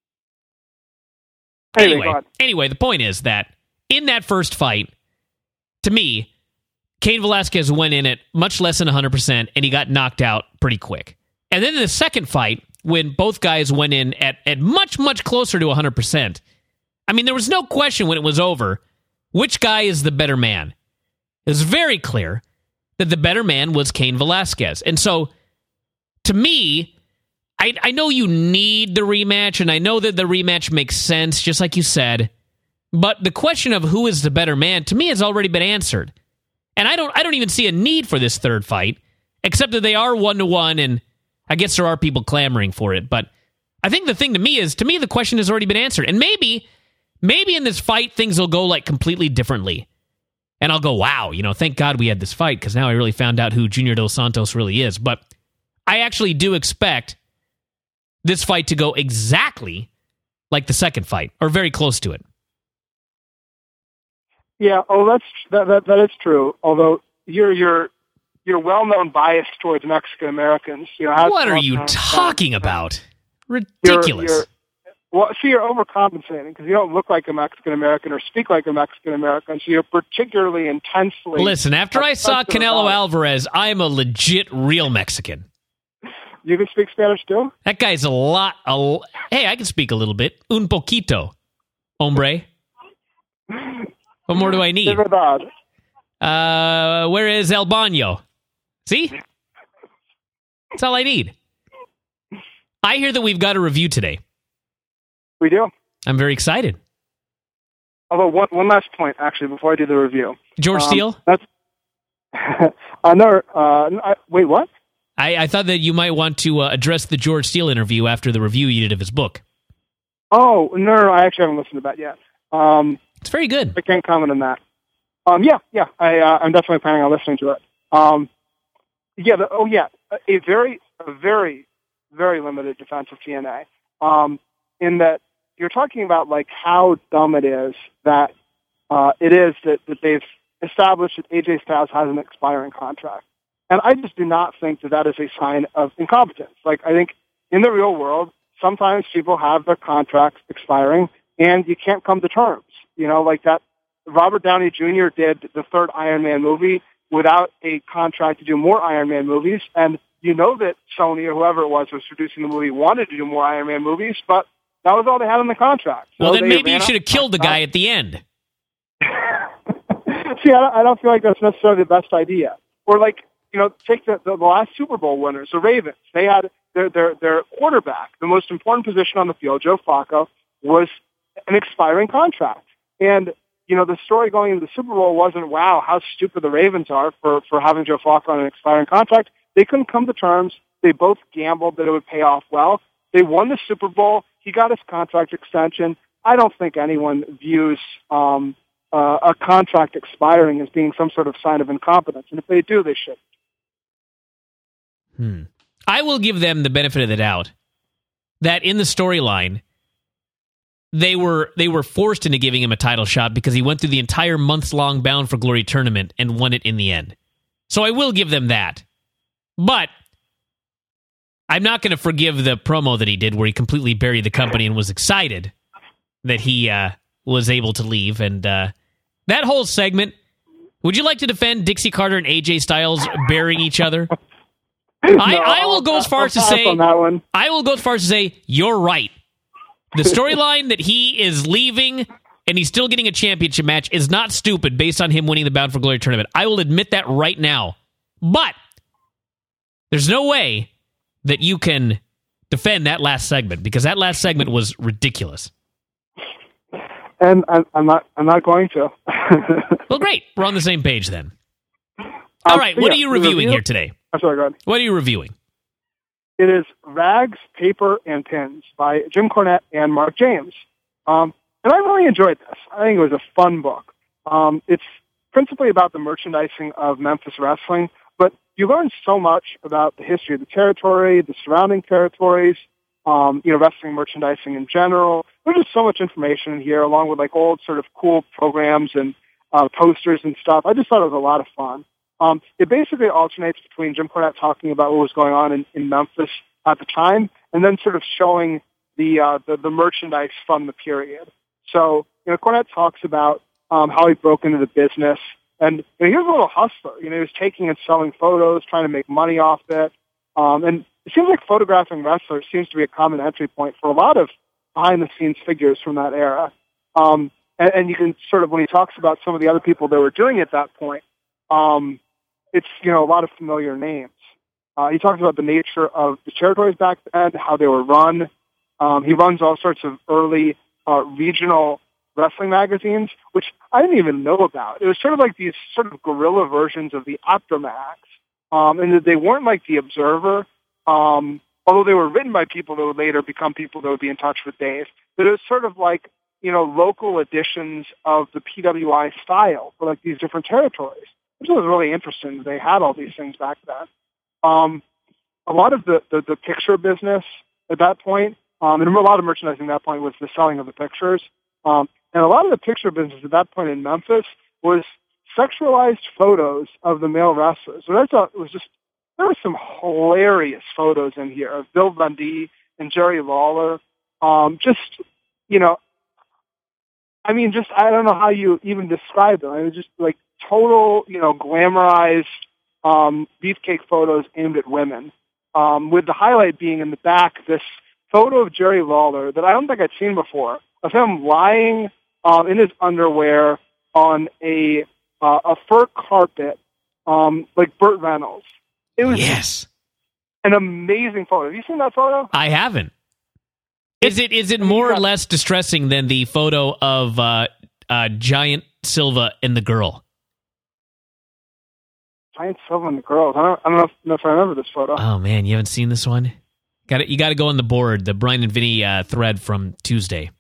Anyway, the point is that in that first fight, to me, Cain Velasquez went in at much less than 100%, and he got knocked out pretty quick. And then in the second fight, when both guys went in at much, much closer to 100%, I mean, there was no question when it was over, which guy is the better man. It was very clear that the better man was Cain Velasquez. And so, to me, I know you need the rematch, and I know that the rematch makes sense, just like you said, but the question of who is the better man, to me, has already been answered. And I don't even see a need for this third fight, except that they are 1-1, and I guess there are people clamoring for it. But I think the thing to me, the question has already been answered. And maybe in this fight, things will go like completely differently. And I'll go, wow, thank God we had this fight, because now I really found out who Junior Dos Santos really is. But I actually do expect this fight to go exactly like the second fight, or very close to it. Yeah, that is true. Although your well-known bias towards Mexican Americans, what are you talking about? Ridiculous. You're overcompensating because you don't look like a Mexican American or speak like a Mexican American, so you're particularly intensely... Listen, after I saw Canelo Alvarez, I'm a legit real Mexican. You can speak Spanish too? That guy's hey, I can speak a little bit. Un poquito, hombre. What more do I need? Where is El Baño? See? That's all I need. I hear that we've got a review today. We do. I'm very excited. Although, one last point, actually, before I do the review. George Steele? That's... wait, what? I thought that you might want to address the George Steele interview after the review you did of his book. Oh, no, I actually haven't listened to that yet. It's very good. I can't comment on that. Yeah, I'm definitely planning on listening to it. A very, very limited defense of TNA. In that you're talking about like how dumb it is that they've established that AJ Styles has an expiring contract. And I just do not think that is a sign of incompetence. Like, I think in the real world, sometimes people have their contracts expiring and you can't come to terms. Like that Robert Downey Jr. did the third Iron Man movie without a contract to do more Iron Man movies. And that Sony or whoever it was producing the movie wanted to do more Iron Man movies, but that was all they had in the contract. Well, then maybe you should have killed the guy at the end. See, I don't feel like that's necessarily the best idea. Or like, take the last Super Bowl winners, the Ravens. They had their quarterback, the most important position on the field, Joe Flacco, was an expiring contract. And, the story going into the Super Bowl wasn't, wow, how stupid the Ravens are for having Joe Flacco on an expiring contract. They couldn't come to terms. They both gambled that it would pay off well. They won the Super Bowl. He got his contract extension. I don't think anyone views a contract expiring as being some sort of sign of incompetence. And if they do, they should. I will give them the benefit of the doubt that in the storyline, they were forced into giving him a title shot because he went through the entire months-long Bound for Glory tournament and won it in the end. So I will give them that. But I'm not going to forgive the promo that he did where he completely buried the company and was excited that he was able to leave. And that whole segment, would you like to defend Dixie Carter and AJ Styles burying each other? I will go as far as to say I will go as far as to say you're right. The storyline that he is leaving and he's still getting a championship match is not stupid based on him winning the Bound for Glory tournament. I will admit that right now. But There's no way that you can defend that last segment, because that last segment was ridiculous. And I'm not going to. Well, great. We're on the same page then. All right, what are you reviewing here today? I'm sorry, go ahead. What are you reviewing? It is Rags, Paper, and Pins by Jim Cornette and Mark James. And I really enjoyed this. I think it was a fun book. It's principally about the merchandising of Memphis wrestling, but you learn so much about the history of the territory, the surrounding territories, wrestling merchandising in general. There's just so much information in here, along with like old sort of cool programs and posters and stuff. I just thought it was a lot of fun. It basically alternates between Jim Cornette talking about what was going on in Memphis at the time, and then sort of showing the merchandise from the period. So, Cornette talks about how he broke into the business, and he was a little hustler. He was taking and selling photos, trying to make money off it. And it seems like photographing wrestlers seems to be a common entry point for a lot of behind-the-scenes figures from that era. And you can sort of, when he talks about some of the other people that were doing it at that point, it's, a lot of familiar names. He talks about the nature of the territories back then, how they were run. He runs all sorts of early regional wrestling magazines, which I didn't even know about. It was sort of like these sort of guerrilla versions of the Optimax, and they weren't like the Observer, although they were written by people that would later become people that would be in touch with Dave. But it was sort of like, local editions of the PWI style for like these different territories, which was really interesting. They had all these things back then. A lot of the picture business at that point, and a lot of merchandising at that point was the selling of the pictures. And a lot of the picture business at that point in Memphis was sexualized photos of the male wrestlers. So there were some hilarious photos in here of Bill Dundee and Jerry Lawler. I don't know how you even describe them. It was just like total, glamorized beefcake photos aimed at women, with the highlight being in the back this photo of Jerry Lawler that I don't think I'd seen before, of him lying in his underwear on a fur carpet, like Burt Reynolds. It was an amazing photo. Have you seen that photo? I haven't. Is it more or less distressing than the photo of Giant Silva and the girl? Giant Silva and the girls. I don't know if I remember this photo. Oh man, you haven't seen this one? You got to go on the board, the Brian and Vinny thread from Tuesday.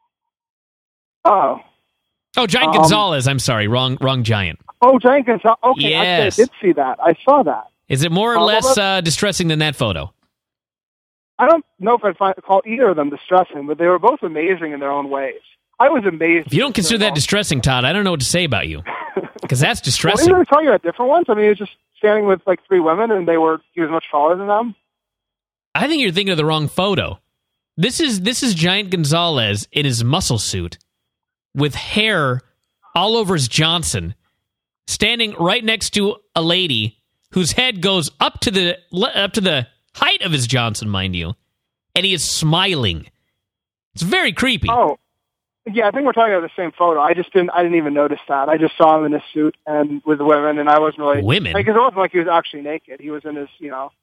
Oh, Giant Gonzalez. I'm sorry, wrong Giant. Oh, Giant Gonzalez. Okay, yes. I did see that. I saw that. Is it more or less distressing than that photo? I don't know if I'd call either of them distressing, but they were both amazing in their own ways. I was amazed. If you don't consider that distressing, Todd, I don't know what to say about you. Because that's distressing. Well, he was talking about different ones. I mean, he was just standing with like three women, and he was much taller than them. I think you're thinking of the wrong photo. This is Giant Gonzalez in his muscle suit with hair all over his Johnson, standing right next to a lady whose head goes up to the height of his Johnson, mind you, and he is smiling. It's very creepy. Oh, yeah, I think we're talking about the same photo. I didn't even notice that. I just saw him in his suit and with women, and I wasn't really women, because it wasn't like he was actually naked. He was in his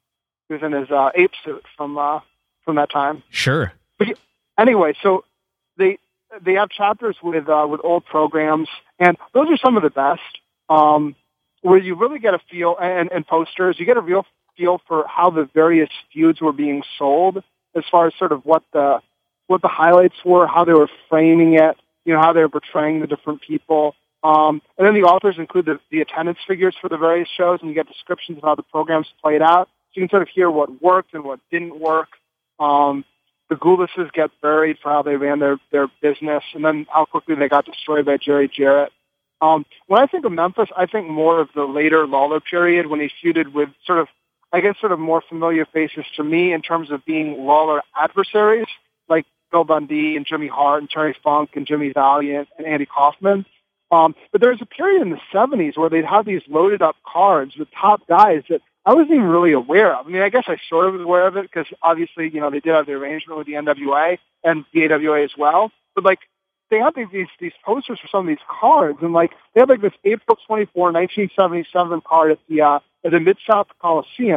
ape suit from that time. Sure. But anyway, so they have chapters with old programs, and those are some of the best. Where you really get a feel, and posters, you get a real feel for how the various feuds were being sold, as far as sort of what the highlights were, how they were framing it, how they were portraying the different people. And then the authors include the attendance figures for the various shows, and you get descriptions of how the programs played out. So you can sort of hear what worked and what didn't work. The Goulises get buried for how they ran their business, and then how quickly they got destroyed by Jerry Jarrett. When I think of Memphis, I think more of the later Lawler period when he feuded with sort of more familiar faces to me in terms of being Lawler adversaries, like Bill Dundee and Jimmy Hart and Terry Funk and Jimmy Valiant and Andy Kaufman. But there was a period in the 70s where they'd have these loaded up cards with top guys that I wasn't even really aware of. I mean, I guess I sort of was aware of it because obviously, they did have the arrangement with the NWA and the AWA as well. But like, they had these posters for some of these cards, and like they had like this April 24, 1977 card at the Mid-South Coliseum with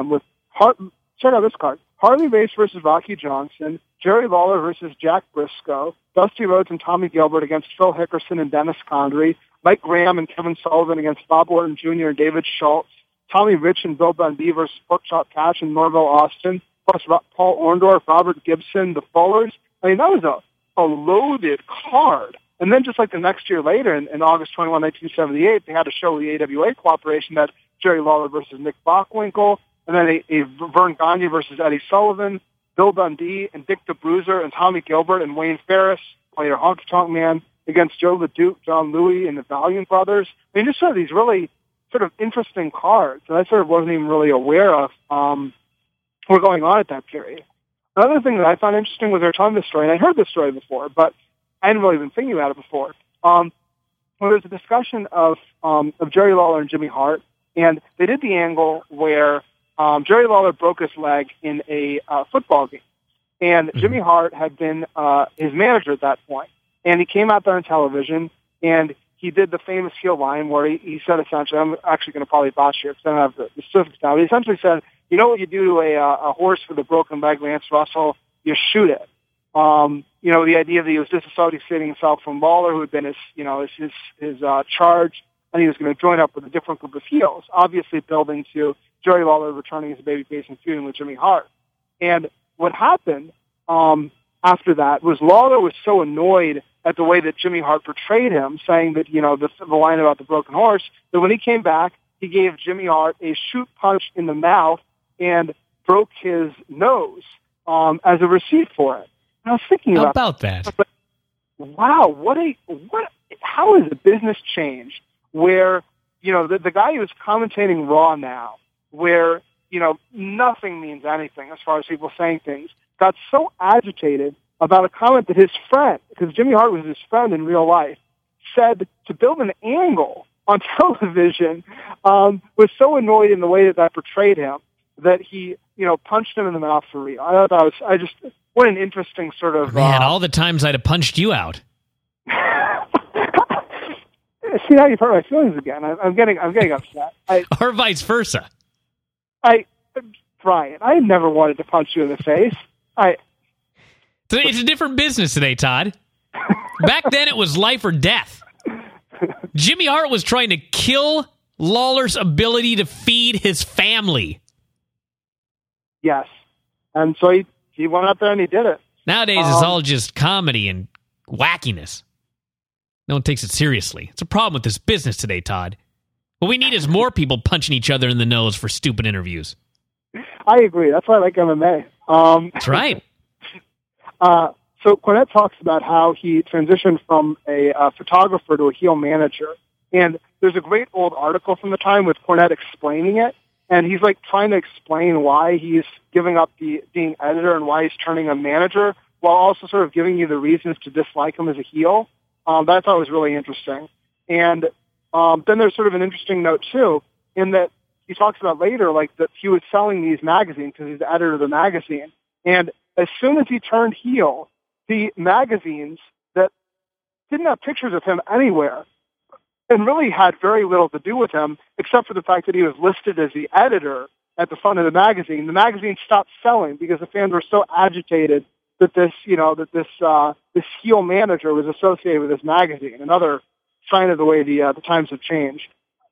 Check out this card. Harley Race versus Rocky Johnson, Jerry Lawler versus Jack Briscoe, Dusty Rhodes and Tommy Gilbert against Phil Hickerson and Dennis Condrey, Mike Graham and Kevin Sullivan against Bob Orton Jr. and David Schultz, Tommy Rich and Bill Dundee versus Porkchop Cash and Norville Austin, plus Paul Orndorff, Robert Gibson, the Fullers. I mean, that was a loaded card. And then just like the next year later, in August 21, 1978, they had a show with the AWA Cooperation that Jerry Lawler versus Nick Bockwinkel, and then a Vern Gagne versus Eddie Sullivan, Bill Dundee and Dick the Bruiser and Tommy Gilbert and Wayne Ferris, later Honky Tonk Man, against Joe LeDuc, John Louis, and the Valiant Brothers. I mean, just sort of these really sort of interesting cards that I sort of wasn't even really aware of were going on at that period. Another thing that I found interesting was they're telling this story, and I heard this story before, but I hadn't really been thinking about it before. Well, there's a discussion of Jerry Lawler and Jimmy Hart, and they did the angle where Jerry Lawler broke his leg in a football game, and Jimmy Hart had been his manager at that point. And he came out there on television, and he did the famous heel line where he said essentially, I'm actually going to probably botch here because I don't have the specifics now, but he essentially said, you know what you do to a horse with a broken leg, Lance Russell? You shoot it. You know, the idea that he was disassociating himself from Lawler, who had been his charge, and he was going to join up with a different group of heels, obviously building to Jerry Lawler returning as a babyface and feuding with Jimmy Hart. And what happened after that was Lawler was so annoyed at the way that Jimmy Hart portrayed him, saying that, you know, the line about the broken horse, that when he came back, he gave Jimmy Hart a shoot punch in the mouth and broke his nose as a receipt for it. And I was thinking about that. But, wow, how has the business changed where, you know, the guy who's commentating Raw now, where, you know, nothing means anything as far as people saying things, got so agitated about a comment that his friend, because Jimmy Hart was his friend in real life, said to build an angle on television, was so annoyed in the way that portrayed him that he, you know, punched him in the mouth for real. I thought that was, what an interesting sort of... Man, all the times I'd have punched you out. See, now you've hurt my feelings again. I'm getting upset. Or vice versa. Brian, I never wanted to punch you in the face. It's a different business today, Todd. Back then, it was life or death. Jimmy Hart was trying to kill Lawler's ability to feed his family. Yes. And so he went out there and he did it. Nowadays, it's all just comedy and wackiness. No one takes it seriously. It's a problem with this business today, Todd. What we need is more people punching each other in the nose for stupid interviews. I agree. That's why I like MMA. That's right. So Cornette talks about how he transitioned from a photographer to a heel manager. And there's a great old article from the time with Cornette explaining it. And he's like trying to explain why he's giving up being editor and why he's turning a manager, while also sort of giving you the reasons to dislike him as a heel. That I thought was really interesting. And then there's sort of an interesting note, too, in that he talks about later, like, that he was selling these magazines because he's the editor of the magazine. And as soon as he turned heel, the magazines that didn't have pictures of him anywhere and really had very little to do with him, except for the fact that he was listed as the editor at the front of the magazine stopped selling because the fans were so agitated that this heel manager was associated with this magazine. Another sign of the way the times have changed.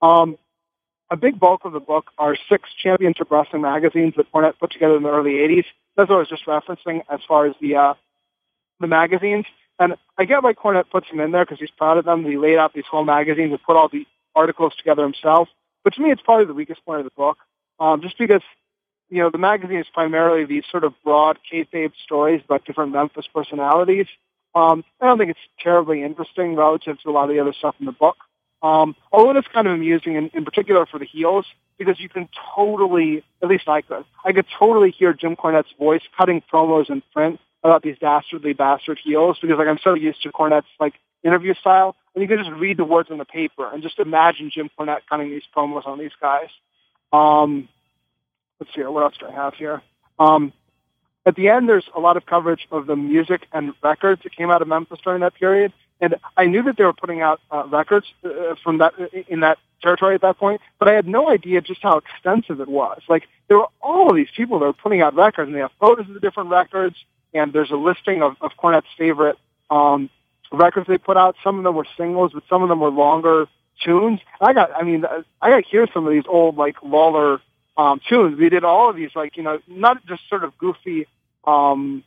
A big bulk of the book are 6 championship wrestling magazines that Cornette put together in the early 80s. That's what I was just referencing as far as the magazines. And I get why Cornette puts them in there because he's proud of them. He laid out these whole magazines and put all the articles together himself. But to me, it's probably the weakest point of the book, just because, you know, the magazine is primarily these sort of broad kayfabe stories about different Memphis personalities. I don't think it's terribly interesting relative to a lot of the other stuff in the book. Although it's kind of amusing, in particular for the heels, because you can totally, at least I could totally hear Jim Cornette's voice cutting promos in print about these dastardly bastard heels, because like I'm so used to Cornette's like interview style, and you can just read the words on the paper and just imagine Jim Cornette cutting these promos on these guys. Let's see, what else do I have here? at the end, there's a lot of coverage of the music and records that came out of Memphis during that period. And I knew that they were putting out records from that in that territory at that point, but I had no idea just how extensive it was. Like, there were all of these people that were putting out records, and they have photos of the different records, and there's a listing of Cornette's favorite records they put out. Some of them were singles, but some of them were longer tunes. I got to hear some of these old, like, Lawler tunes. We did all of these, like, not just sort of goofy, sort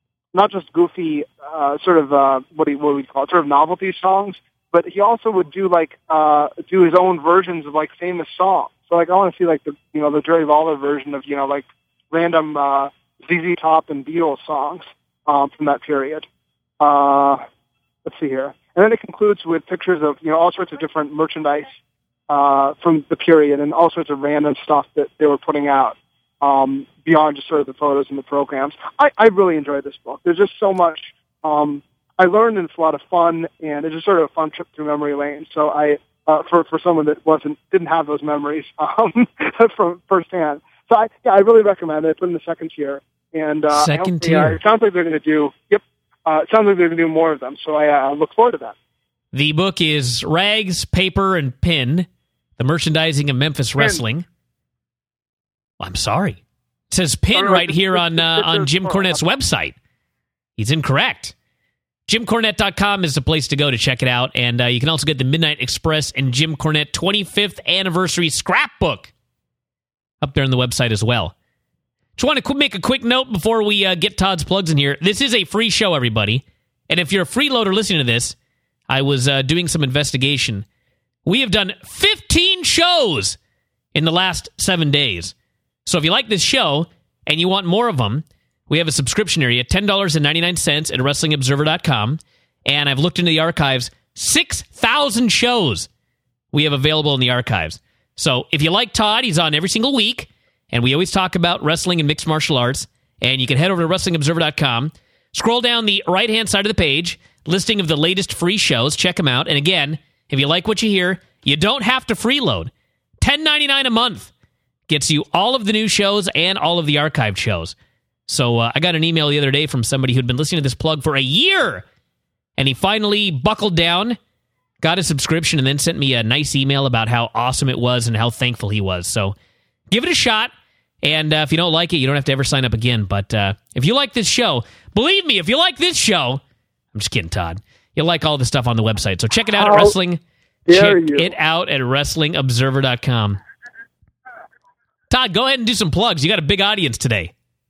of what we call it, sort of novelty songs, but he also would do do his own versions of like famous songs. So like I want to see like the Jerry Lawler version of like random ZZ Top and Beatles songs from that period. Let's see here, and then it concludes with pictures of all sorts of different merchandise from the period and all sorts of random stuff that they were putting out. Beyond just sort of the photos and the programs. I really enjoyed this book. There's just so much I learned, and it's a lot of fun, and it's just sort of a fun trip through memory lane. So for someone that didn't have those memories from firsthand. So I really recommend it. I put in the second tier. And second tier. It sounds like they're going to do. Yep. It sounds like they're going to do more of them. So I look forward to that. The book is Rags, Paper, and Pin: The Merchandising of Memphis Wrestling. I'm sorry. It says pin right here on Jim Cornette's website. He's incorrect. JimCornette.com is the place to go to check it out. And you can also get the Midnight Express and Jim Cornette 25th Anniversary Scrapbook up there on the website as well. Just want to make a quick note before we get Todd's plugs in here. This is a free show, everybody. And if you're a freeloader listening to this, I was doing some investigation. We have done 15 shows in the last 7 days. So if you like this show and you want more of them, we have a subscription area, $10.99 at WrestlingObserver.com. And I've looked into the archives, 6,000 shows we have available in the archives. So if you like Todd, he's on every single week. And we always talk about wrestling and mixed martial arts. And you can head over to WrestlingObserver.com. Scroll down the right-hand side of the page, listing of the latest free shows. Check them out. And again, if you like what you hear, you don't have to freeload. $10.99 a month gets you all of the new shows and all of the archived shows. So I got an email the other day from somebody who'd been listening to this plug for a year, and he finally buckled down, got a subscription, and then sent me a nice email about how awesome it was and how thankful he was. So give it a shot, and if you don't like it, you don't have to ever sign up again. But if you like this show, believe me, if you like this show, I'm just kidding, Todd, you'll like all the stuff on the website. So check it out at Wrestling. Check it out at WrestlingObserver.com. Todd, go ahead and do some plugs. You got a big audience today.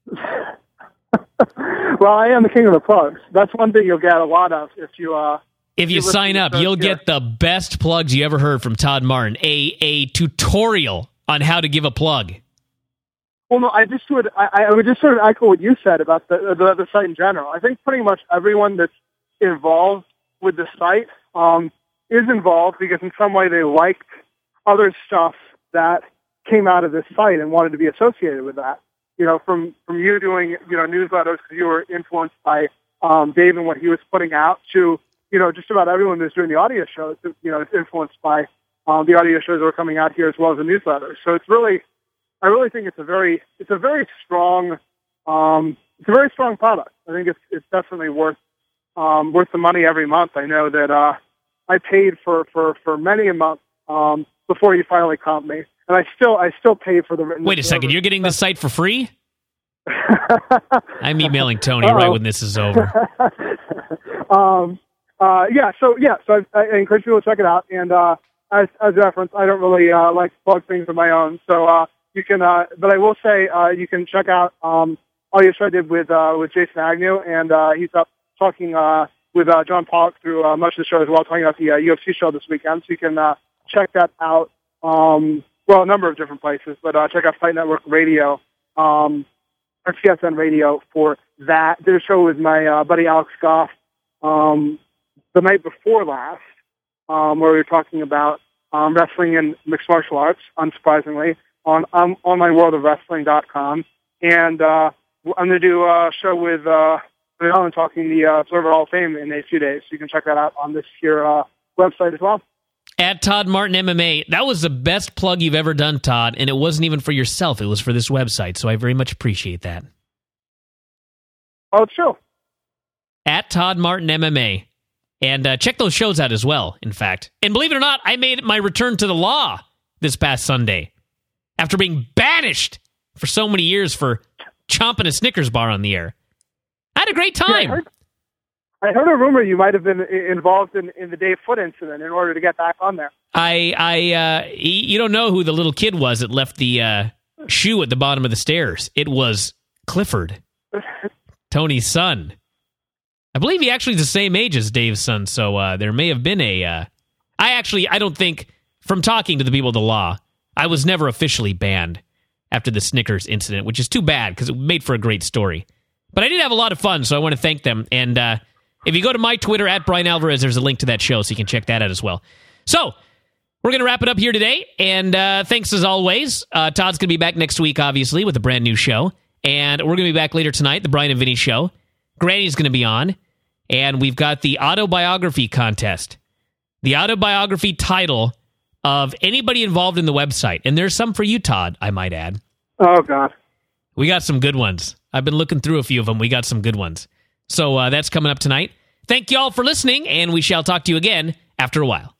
Well, I am the king of the plugs. That's one thing you'll get a lot of if you sign up. You'll get the best plugs you ever heard from Todd Martin. A tutorial on how to give a plug. Well, no, I would just sort of echo what you said about the site in general. I think pretty much everyone that's involved with the site is involved because in some way they liked other stuff that came out of this site and wanted to be associated with that. From you doing, newsletters because you were influenced by Dave and what he was putting out to, just about everyone that's doing the audio shows, is influenced by the audio shows that are coming out here as well as the newsletters. So I really think it's a very strong product. I think it's definitely worth the money every month. I know that I paid for many a month before you finally comped me. And I still pay for the written. Wait a second, you're getting the site for free? I'm emailing Tony right when this is over. So I encourage people to check it out. And as a reference, I don't really like to plug things of my own. So you can, but I will say you can check out audio show I did with Jason Agnew, and he's up talking with John Pollock through much of the show as well, talking about the UFC show this weekend. So you can check that out. Well, a number of different places, but check out Fight Network Radio, or TSN Radio for that. Did a show with my buddy Alex Goff the night before last, where we were talking about wrestling and mixed martial arts, unsurprisingly, on OnlineWorldOfWrestling.com. And I'm going to do a show with Alan talking the Observer Hall of Fame in a few days. So you can check that out on this here website as well. At Todd Martin MMA. That was the best plug you've ever done, Todd, and it wasn't even for yourself. It was for this website, so I very much appreciate that. Oh, it's true. At Todd Martin MMA. And check those shows out as well, in fact. And believe it or not, I made my return to the law this past Sunday after being banished for so many years for chomping a Snickers bar on the air. I had a great time. Yeah, I heard a rumor you might have been involved in the Dave Foote incident in order to get back on there. You don't know who the little kid was that left the shoe at the bottom of the stairs. It was Clifford, Tony's son. I believe he actually is the same age as Dave's son, so there may have been a... I don't think, from talking to the people of the law, I was never officially banned after the Snickers incident, which is too bad because it made for a great story. But I did have a lot of fun, so I want to thank them. And if you go to my Twitter, at Brian Alvarez, there's a link to that show, so you can check that out as well. So, we're going to wrap it up here today, and thanks as always. Todd's going to be back next week, obviously, with a brand new show. And we're going to be back later tonight, the Brian and Vinny Show. Granny's going to be on. And we've got the autobiography contest. The autobiography title of anybody involved in the website. And there's some for you, Todd, I might add. Oh, God. We got some good ones. I've been looking through a few of them. We got some good ones. So that's coming up tonight. Thank you all for listening, and we shall talk to you again after a while.